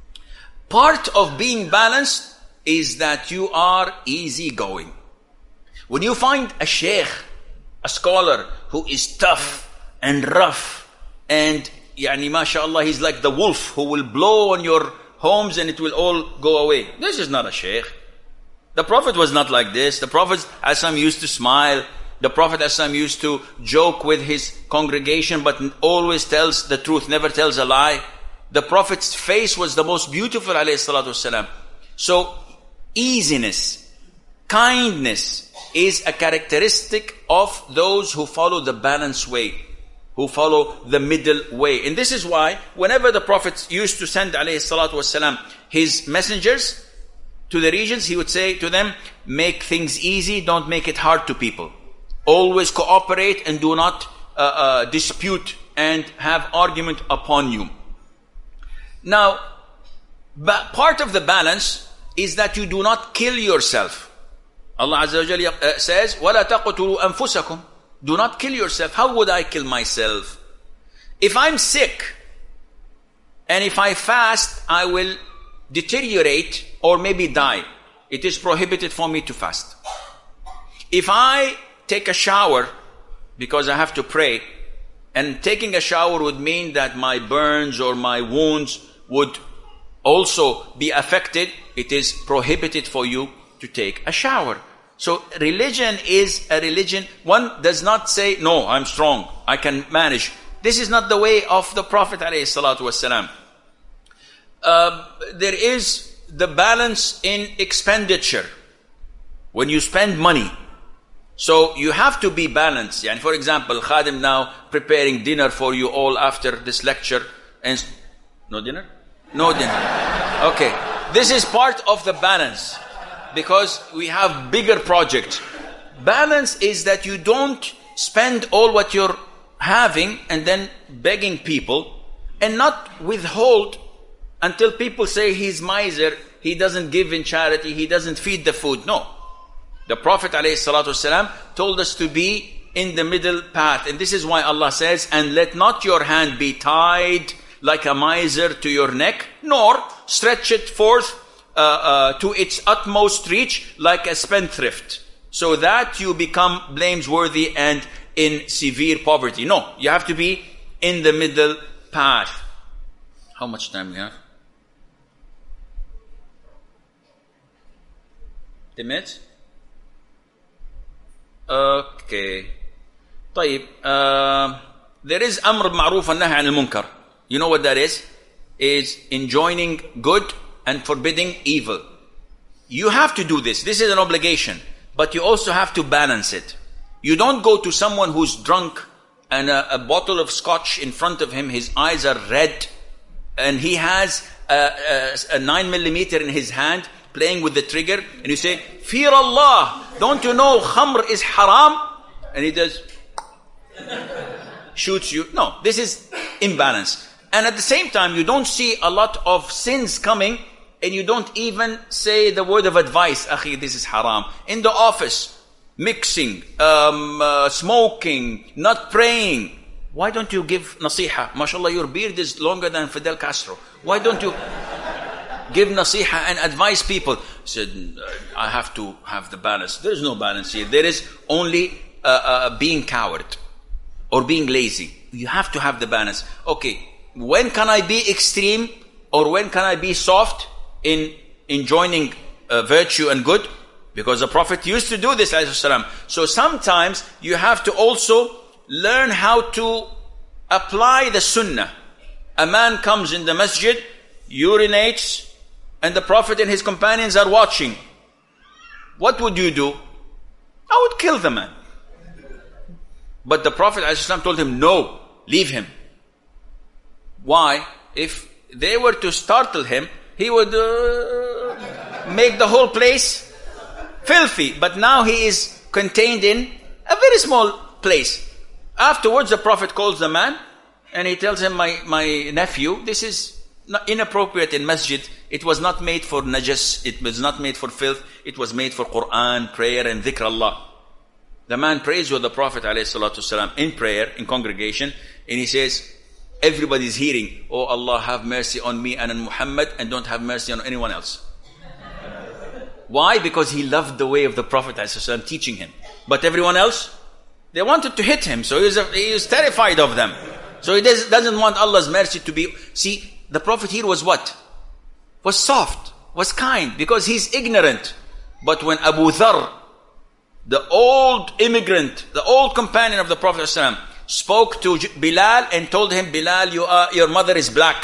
Part of being balanced is that you are easygoing. When you find a sheikh, a scholar who is tough and rough, and yani mashallah, he's like the wolf who will blow on your homes and it will all go away. This is not a sheikh. The Prophet was not like this. The Prophet ﷺ used to smile. The Prophet ﷺ used to joke with his congregation, but always tells the truth, never tells a lie. The Prophet's face was the most beautiful, alayhi salatu wasalam. So, easiness, kindness is a characteristic of those who follow the balanced way, who follow the middle way. And this is why, whenever the Prophet used to send, alayhi salatu wasalam, his messengers to the regions, he would say to them, make things easy, don't make it hard to people. Always cooperate and do not uh, uh, dispute and have argument upon you. Now, ba- part of the balance is that you do not kill yourself. Allah Azza wa Jalla uh, says, وَلَا تَقْتُلُوا أَنفُسَكُمْ. Do not kill yourself. How would I kill myself? If I'm sick, and if I fast, I will deteriorate or maybe die. It is prohibited for me to fast. If I take a shower because I have to pray, and taking a shower would mean that my burns or my wounds would also be affected, it is prohibited for you to take a shower. So religion is a religion. One does not say, no, I'm strong, I can manage. This is not the way of the Prophet ﷺ. Uh, there is the balance in expenditure. When you spend money, so you have to be balanced. Yani for example, Khadim now preparing dinner for you all after this lecture. And no dinner? No dinner. Okay. This is part of the balance, because we have bigger projects. Balance is that you don't spend all what you're having and then begging people, and not withhold until people say he's miser, he doesn't give in charity, he doesn't feed the food. No. The Prophet ﷺ told us to be in the middle path. And this is why Allah says, and let not your hand be tied like a miser to your neck, nor stretch it forth uh, uh, to its utmost reach like a spendthrift, so that you become blameworthy and in severe poverty. No, you have to be in the middle path. How much time we have? ten minutes? Okay. طيب. Uh, there is amr ma'roof and nahy anil munkar. You know what that is? Is enjoining good and forbidding evil. You have to do this. This is an obligation. But you also have to balance it. You don't go to someone who's drunk and a, a bottle of scotch in front of him, his eyes are red, and he has a, a, a nine millimeter in his hand, playing with the trigger, and you say, fear Allah, don't you know khamr is haram? And he does, shoots you. No, this is imbalance. And at the same time, you don't see a lot of sins coming, and you don't even say the word of advice, akhi, this is haram. In the office, mixing, um, uh, smoking, not praying. Why don't you give nasiha? MashaAllah, your beard is longer than Fidel Castro. Why don't you give nasiha and advise people? He said, I have to have the balance. There is no balance here. There is only uh, uh, being coward or being lazy. You have to have the balance. Okay, when can I be extreme, or when can I be soft in enjoining uh, virtue and good? Because the Prophet used to do this, alayhi salam. So sometimes you have to also learn how to apply the sunnah. A man comes in the masjid, urinates, and the Prophet and his companions are watching. What would you do? I would kill the man. But the Prophet ﷺ told him, no, leave him. Why? If they were to startle him, he would uh, make the whole place filthy. But now he is contained in a very small place. Afterwards, the Prophet calls the man and he tells him, my, my nephew, this is not inappropriate in masjid. It was not made for najas. It was not made for filth. It was made for Quran, prayer and dhikr Allah. The man prays with the Prophet ﷺ in prayer, in congregation, and he says, everybody's hearing, oh Allah, have mercy on me and on Muhammad, and don't have mercy on anyone else. Why? Because he loved the way of the Prophet ﷺ teaching him. But everyone else, they wanted to hit him, so he was, he was terrified of them. So he does, doesn't want Allah's mercy to be... See, the Prophet here was what? Was soft, was kind, because he's ignorant. But when Abu Dharr, the old immigrant, the old companion of the Prophet ﷺ, spoke to Bilal and told him, Bilal, you are, your mother is black.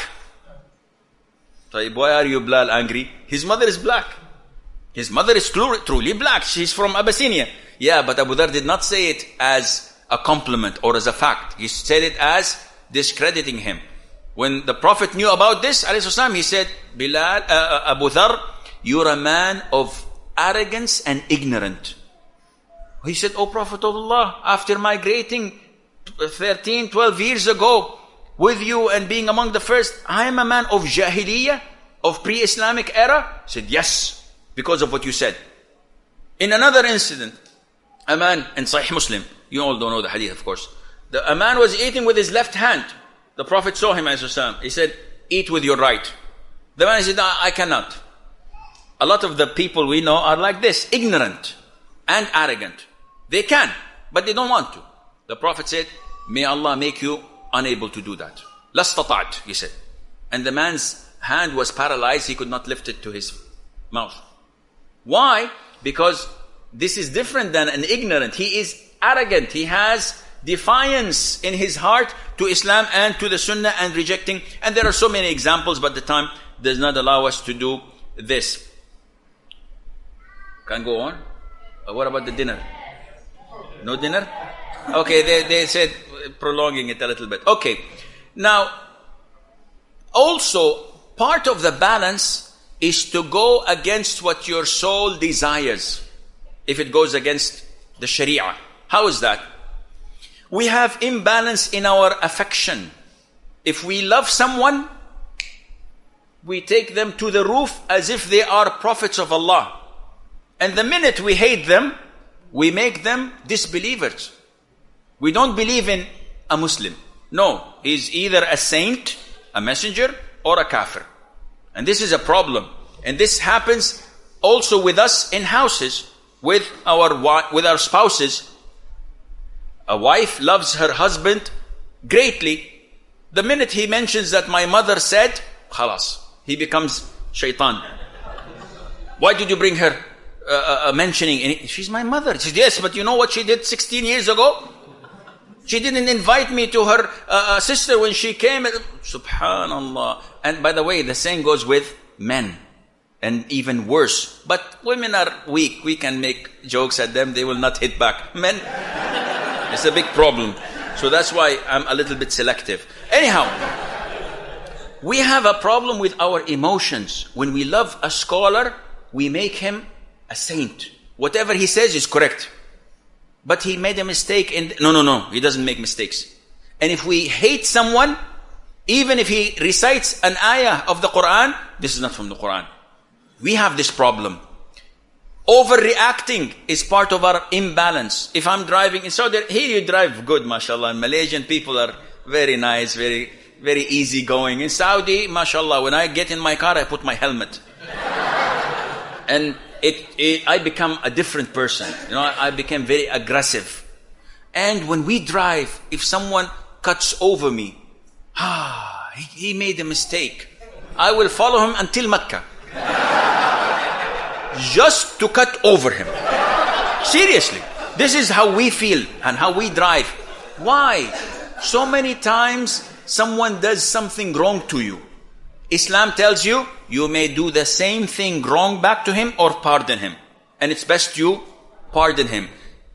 Why are you, Bilal, angry? His mother is black. His mother is truly black. She's from Abyssinia. Yeah, but Abu Dharr did not say it as a compliment or as a fact. He said it as discrediting him. When the Prophet knew about this, alayhi he said, Bilal, uh, Abu Dharr, you're a man of arrogance and ignorant. He said, oh Prophet of Allah, after migrating thirteen, twelve years ago with you and being among the first, I am a man of Jahiliyyah, of pre-Islamic era? He said, yes, because of what you said. In another incident, a man in Sahih Muslim, you all don't know the hadith of course, the, a man was eating with his left hand. The Prophet saw him, he said, eat with your right. The man said, I cannot. A lot of the people we know are like this, ignorant and arrogant. They can, but they don't want to. The Prophet said, may Allah make you unable to do that. Lastata'at, he said. And the man's hand was paralyzed. He could not lift it to his mouth. Why? Because this is different than an ignorant. He is arrogant. He has defiance in his heart to Islam and to the Sunnah and rejecting. And there are so many examples, but the time does not allow us to do this. Can go on? Uh, what about the dinner? No dinner? Okay, they, they said prolonging it a little bit. Okay. Now, also, part of the balance is to go against what your soul desires. If it goes against the Sharia. How is that? We have imbalance in our affection. If we love someone, we take them to the roof as if they are prophets of Allah. And the minute we hate them, we make them disbelievers. We don't believe in a Muslim. No, he's either a saint, a messenger, or a kafir. And this is a problem. And this happens also with us in houses, with our with our spouses. A wife loves her husband greatly. The minute he mentions that my mother said, khalas, he becomes shaitan. Why did you bring her uh, uh, mentioning any? She's my mother. She says, yes, but you know what she did sixteen years ago? She didn't invite me to her uh, sister when she came. Subhanallah. And by the way, the same goes with men. And even worse. But women are weak. We can make jokes at them. They will not hit back. Men, it's a big problem. So that's why I'm a little bit selective. Anyhow, we have a problem with our emotions. When we love a scholar, we make him a saint. Whatever he says is correct. But he made a mistake in... No, no, no. He doesn't make mistakes. And if we hate someone, even if he recites an ayah of the Quran, this is not from the Quran. We have this problem. Overreacting is part of our imbalance. If I'm driving in Saudi, here you drive good, mashallah. Malaysian people are very nice, very, very easygoing. In Saudi, mashallah, when I get in my car, I put my helmet. And it, it, I become a different person. You know, I became very aggressive. And when we drive, if someone cuts over me, ah, he, he made a mistake. I will follow him until Mecca. Just to cut over him. Seriously. This is how we feel and how we drive. Why? So many times someone does something wrong to you. Islam tells you, you may do the same thing wrong back to him or pardon him. And it's best you pardon him.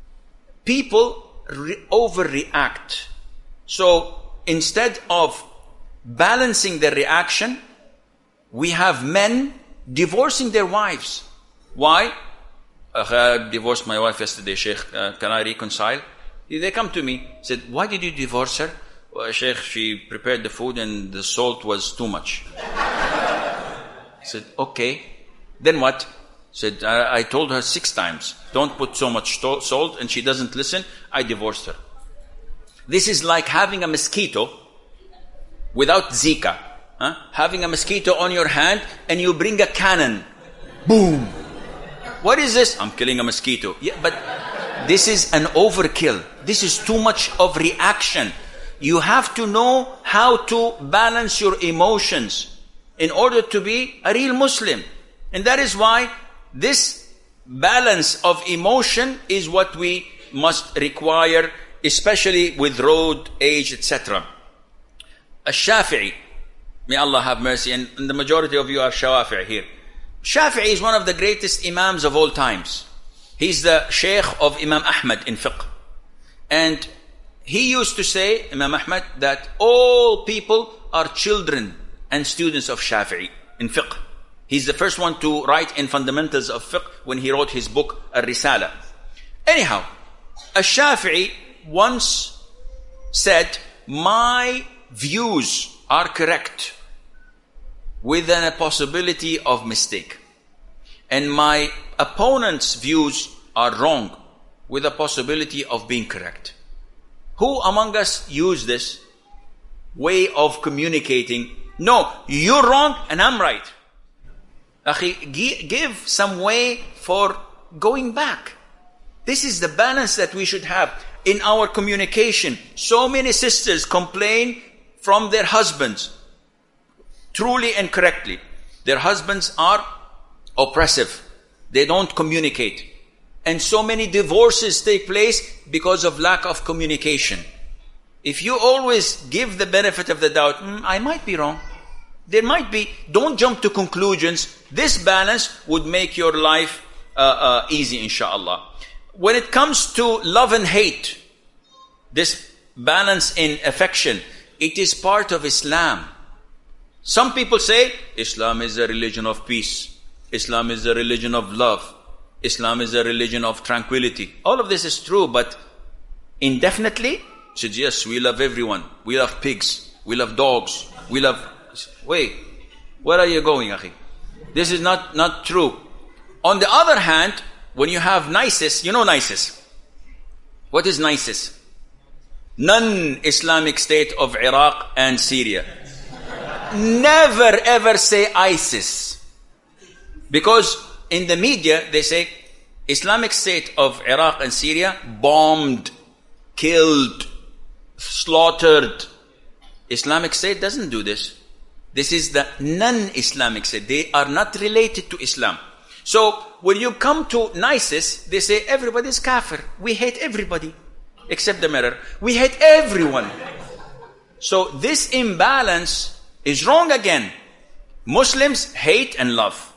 People re- overreact. So instead of balancing their reaction, we have men divorcing their wives. Why? Uh, I divorced my wife yesterday, Sheikh. Uh, can I reconcile? They come to me, said, why did you divorce her? Well, Sheikh, she prepared the food and the salt was too much. I said, okay. Then what? Said, I, I told her six times, don't put so much to- salt, and she doesn't listen. I divorced her. This is like having a mosquito without Zika. Huh? Having a mosquito on your hand and you bring a cannon. Boom. What is this? I'm killing a mosquito. Yeah, but this is an overkill. This is too much of reaction. You have to know how to balance your emotions in order to be a real Muslim. And that is why this balance of emotion is what we must require, especially with road, age, et cetera. Ash-Shafi'i, may Allah have mercy, and the majority of you are Shafi'i here. Shafi'i is one of the greatest Imams of all times. He's the Sheikh of Imam Ahmad in fiqh. And he used to say, Imam Ahmad, that all people are children and students of Shafi'i in fiqh. He's the first one to write in fundamentals of fiqh when he wrote his book, Al-Risala. Anyhow, Ash-Shafi'i once said, my views are correct with a possibility of mistake. And my opponent's views are wrong with a possibility of being correct. Who among us use this way of communicating? No, you're wrong and I'm right. Akhi, give some way for going back. This is the balance that we should have. in our communication. So many sisters complain from their husbands, truly and correctly. Their husbands are oppressive. They don't communicate. And so many divorces take place because of lack of communication. If you always give the benefit of the doubt, mm, I might be wrong. There might be. Don't jump to conclusions. This balance would make your life uh, uh, easy, inshallah. When it comes to love and hate, this balance in affection, it is part of Islam. Some people say, Islam is a religion of peace. Islam is a religion of love. Islam is a religion of tranquility. All of this is true, but indefinitely, said, yes, we love everyone. We love pigs. We love dogs. We love... Wait, where are you going, akhi? This is not, not true. On the other hand, when you have NISIS, you know NISIS. What is NISIS? Non-Islamic State of Iraq and Syria. Never ever say ISIS. Because in the media, they say, Islamic State of Iraq and Syria bombed, killed, slaughtered. Islamic State doesn't do this. This is the non-Islamic State. They are not related to Islam. So, when you come to NISIS, they say, everybody is kafir. We hate everybody, except the mirror. We hate everyone. So, this imbalance is wrong again. Muslims hate and love.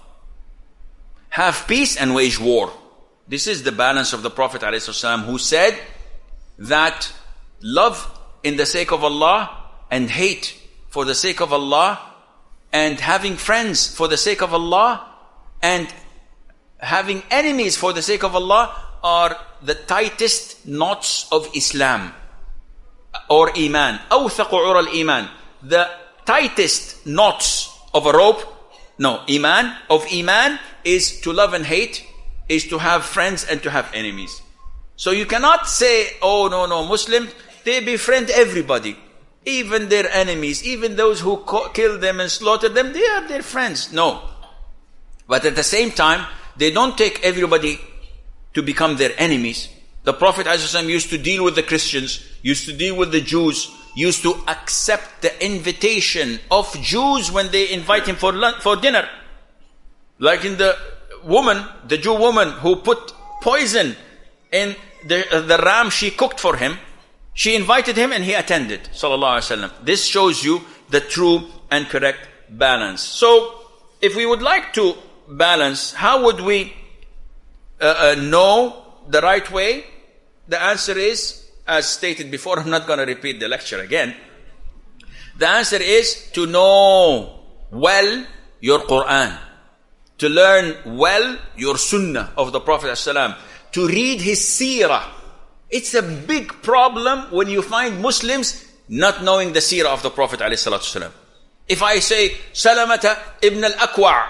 Have peace and wage war. This is the balance of the Prophet ﷺ, who said that love in the sake of Allah and hate for the sake of Allah and having friends for the sake of Allah and having enemies for the sake of Allah are the tightest knots of Islam or Iman. أوثق عرى الإيمان. The tightest knots of a rope, no, Iman, of Iman is to love and hate, is to have friends and to have enemies. So you cannot say, oh no, no, Muslims, they befriend everybody. Even their enemies, even those who co- kill them and slaughter them, they are their friends. No. But at the same time, they don't take everybody to become their enemies. The Prophet ﷺ used to deal with the Christians, used to deal with the Jews, used to accept the invitation of Jews when they invite him for lunch, for dinner. Like in the woman, the Jew woman who put poison in the, uh, the ram she cooked for him. She invited him and he attended. Sallallahu Alaihi Wasallam. This shows you the true and correct balance. So, if we would like to balance, how would we uh, uh, know the right way? The answer is, as stated before, I'm not going to repeat the lecture again. The answer is to know well your Quran, to learn well your Sunnah of the Prophet ﷺ, to read his Seerah. It's a big problem when you find Muslims not knowing the Seerah of the Prophet ﷺ. If I say, Salamata ibn al-Akwa',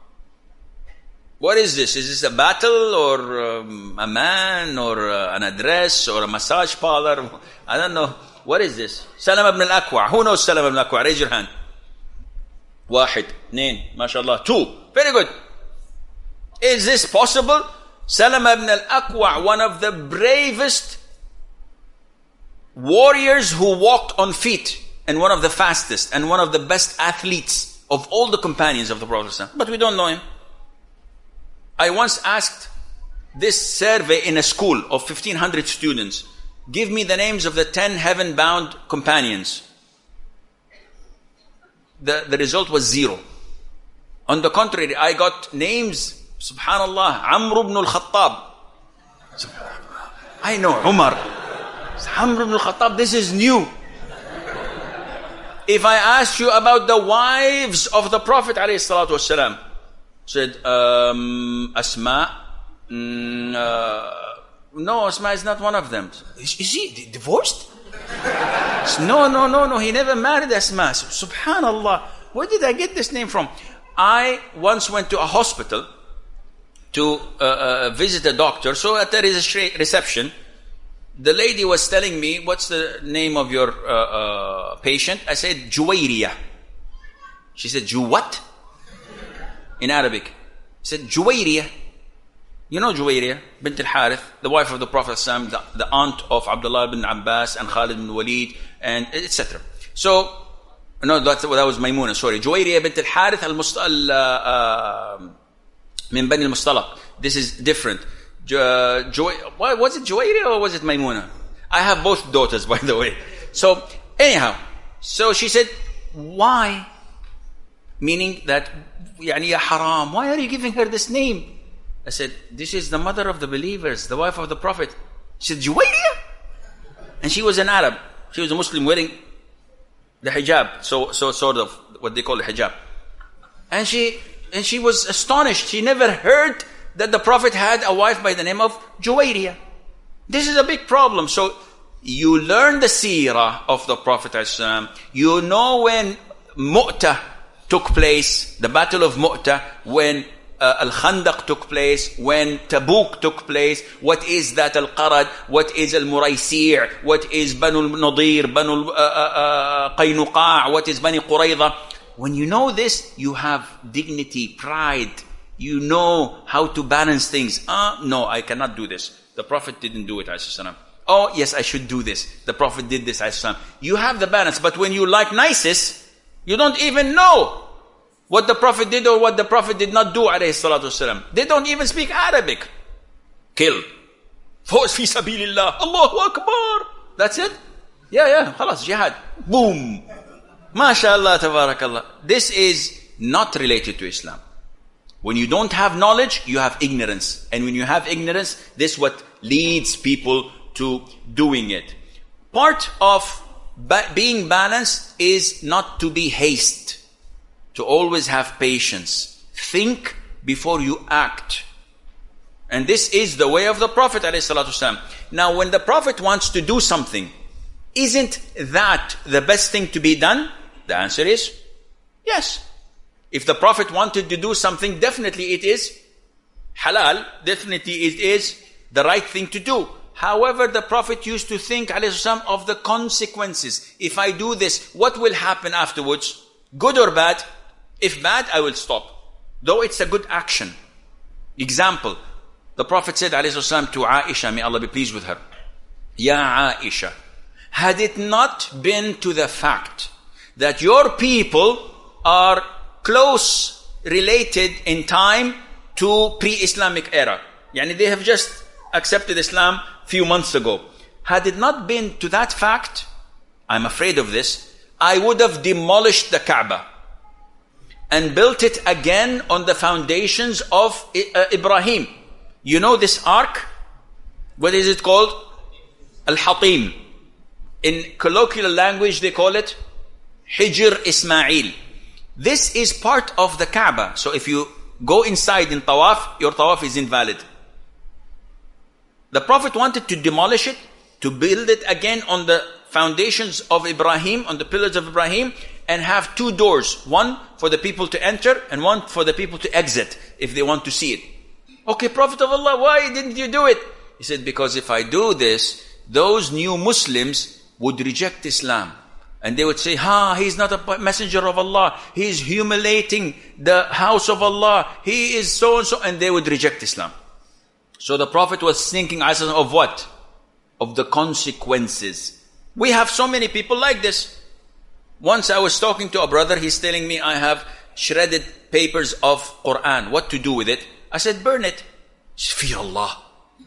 what is this? Is this a battle or um, a man or uh, an address or a massage parlor? I don't know. What is this? Salama ibn al-Akwa'. Who knows Salama ibn al-Akwa'? Raise your hand. Wahid, Nain, mashallah. Two. Very good. Is this possible? Salama ibn al-Akwa', one of the bravest warriors who walked on feet and one of the fastest and one of the best athletes of all the companions of the Prophet. But we don't know him. I once asked this survey in a school of fifteen hundred students, give me the names of the ten heaven-bound companions. The, the result was zero. On the contrary, I got names, subhanallah, Amr ibn al-Khattab. I know Umar. Amr ibn al-Khattab, this is new. If I asked you about the wives of the Prophet ﷺ, said, um, Asma, mm, uh, no, Asma is not one of them. Is, is he divorced? no, no, no, no, he never married Asma. Subhanallah, where did I get this name from? I once went to a hospital to uh, uh, visit a doctor. So at the reception, the lady was telling me, what's the name of your uh, uh, patient? I said, Juwayriya. She said, Ju what? In Arabic. I said, Juwayriya. You know Juwayriya bint al-Harith, the wife of the Prophet ﷺ, the, the aunt of Abdullah ibn Abbas and Khalid ibn Walid, and et cetera. So, no, that, that was Maymuna, sorry. Juwayriya bint al-Harith al-Mustal, uh, min Bani al-Mustalaq. This is different. Uh, Joy, was it Juwayriya or was it Maymuna? I have both daughters, by the way. So, anyhow, so she said, why? Meaning that, yani ya haram, why are you giving her this name? I said, this is the mother of the believers, the wife of the Prophet. She said, Juwayriya? And she was an Arab. She was a Muslim wearing the hijab, so so sort of what they call the hijab. And she and she was astonished. She never heard that the Prophet had a wife by the name of Juwayriya. This is a big problem. So you learn the seerah of the Prophet ﷺ. You know when Mu'tah took place, the Battle of Mu'tah, when uh, Al-Khandaq took place, when Tabuk took place, what is that Al-Qarad, what is Al-Muraysi', what is Banu Nadir, Banu uh, uh, Qaynuqa', what is Bani Qurayza. When you know this, you have dignity, pride. You know how to balance things. Ah, uh, no, I cannot do this. The Prophet didn't do it, alayhi salam. Oh, yes, I should do this. The Prophet did this, alayhi salam. You have the balance, but when you like nices, you don't even know what the Prophet did or what the Prophet did not do, alayhi salatu wasalam. They don't even speak Arabic. Kill. Force fi sabilillah. Allahu Akbar. That's it? Yeah, yeah. Khalas, jihad. Boom. MashaAllah, tabarakallah. This is not related to Islam. When you don't have knowledge, you have ignorance. And when you have ignorance, this is what leads people to doing it. Part of ba- being balanced is not to be haste. To always have patience. Think before you act. And this is the way of the Prophet ﷺ. Now when the Prophet wants to do something, isn't that the best thing to be done? The answer is yes. If the Prophet wanted to do something, definitely it is halal. Definitely it is the right thing to do. However, the Prophet used to think ﷺ, of the consequences. If I do this, what will happen afterwards? Good or bad? If bad, I will stop. Though it's a good action. Example, the Prophet said ﷺ, to Aisha, may Allah be pleased with her, Ya Aisha, had it not been to the fact that your people are close related in time to pre-Islamic era. Yani they have just accepted Islam few months ago. Had it not been to that fact, I'm afraid of this, I would have demolished the Kaaba and built it again on the foundations of uh, Ibrahim. You know this ark? What is it called? Al-Hatim. In colloquial language they call it Hijr Ismail. This is part of the Kaaba. So if you go inside in Tawaf, your Tawaf is invalid. The Prophet wanted to demolish it, to build it again on the foundations of Ibrahim, on the pillars of Ibrahim, and have two doors. One for the people to enter and one for the people to exit if they want to see it. Okay, Prophet of Allah, why didn't you do it? He said, because if I do this, those new Muslims would reject Islam. And they would say, ha, he's not a messenger of Allah. He's humiliating the house of Allah. He is so and so. And they would reject Islam. So the Prophet was thinking of what? Of the consequences. We have so many people like this. Once I was talking to a brother, he's telling me I have shredded papers of Quran. What to do with it? I said, burn it. Fi Allah.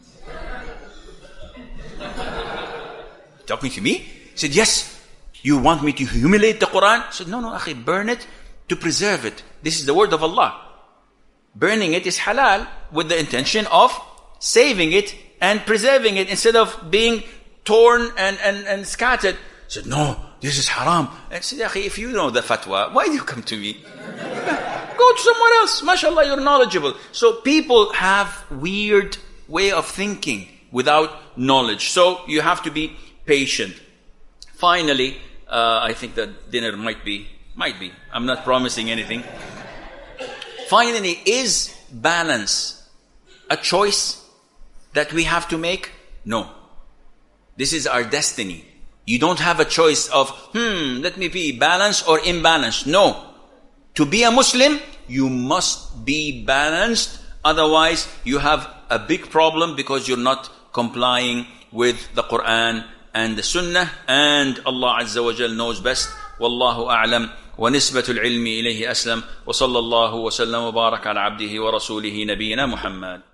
Talking to me? He said, yes. You want me to humiliate the Quran? I said, no, no, akhi, burn it to preserve it. This is the word of Allah. Burning it is halal with the intention of saving it and preserving it instead of being torn and, and, and scattered. I said, no, this is haram. I said, akhi, if you know the fatwa, why do you come to me? Go to someone else. MashaAllah, you're knowledgeable. So people have weird way of thinking without knowledge. So you have to be patient. Finally, uh, I think that dinner might be, might be. I'm not promising anything. Finally, is balance a choice that we have to make? No. This is our destiny. You don't have a choice of, hmm, let me be balanced or imbalanced. No. To be a Muslim, you must be balanced Otherwise, you have a big problem because you're not complying with the Quran and the Sunnah, and Allah Azza wa Jal knows best. Wallahu a'lam. ونسبة العلم إليه أسلم وصلى الله وسلم وبارك على عبده ورسوله نبينا محمد.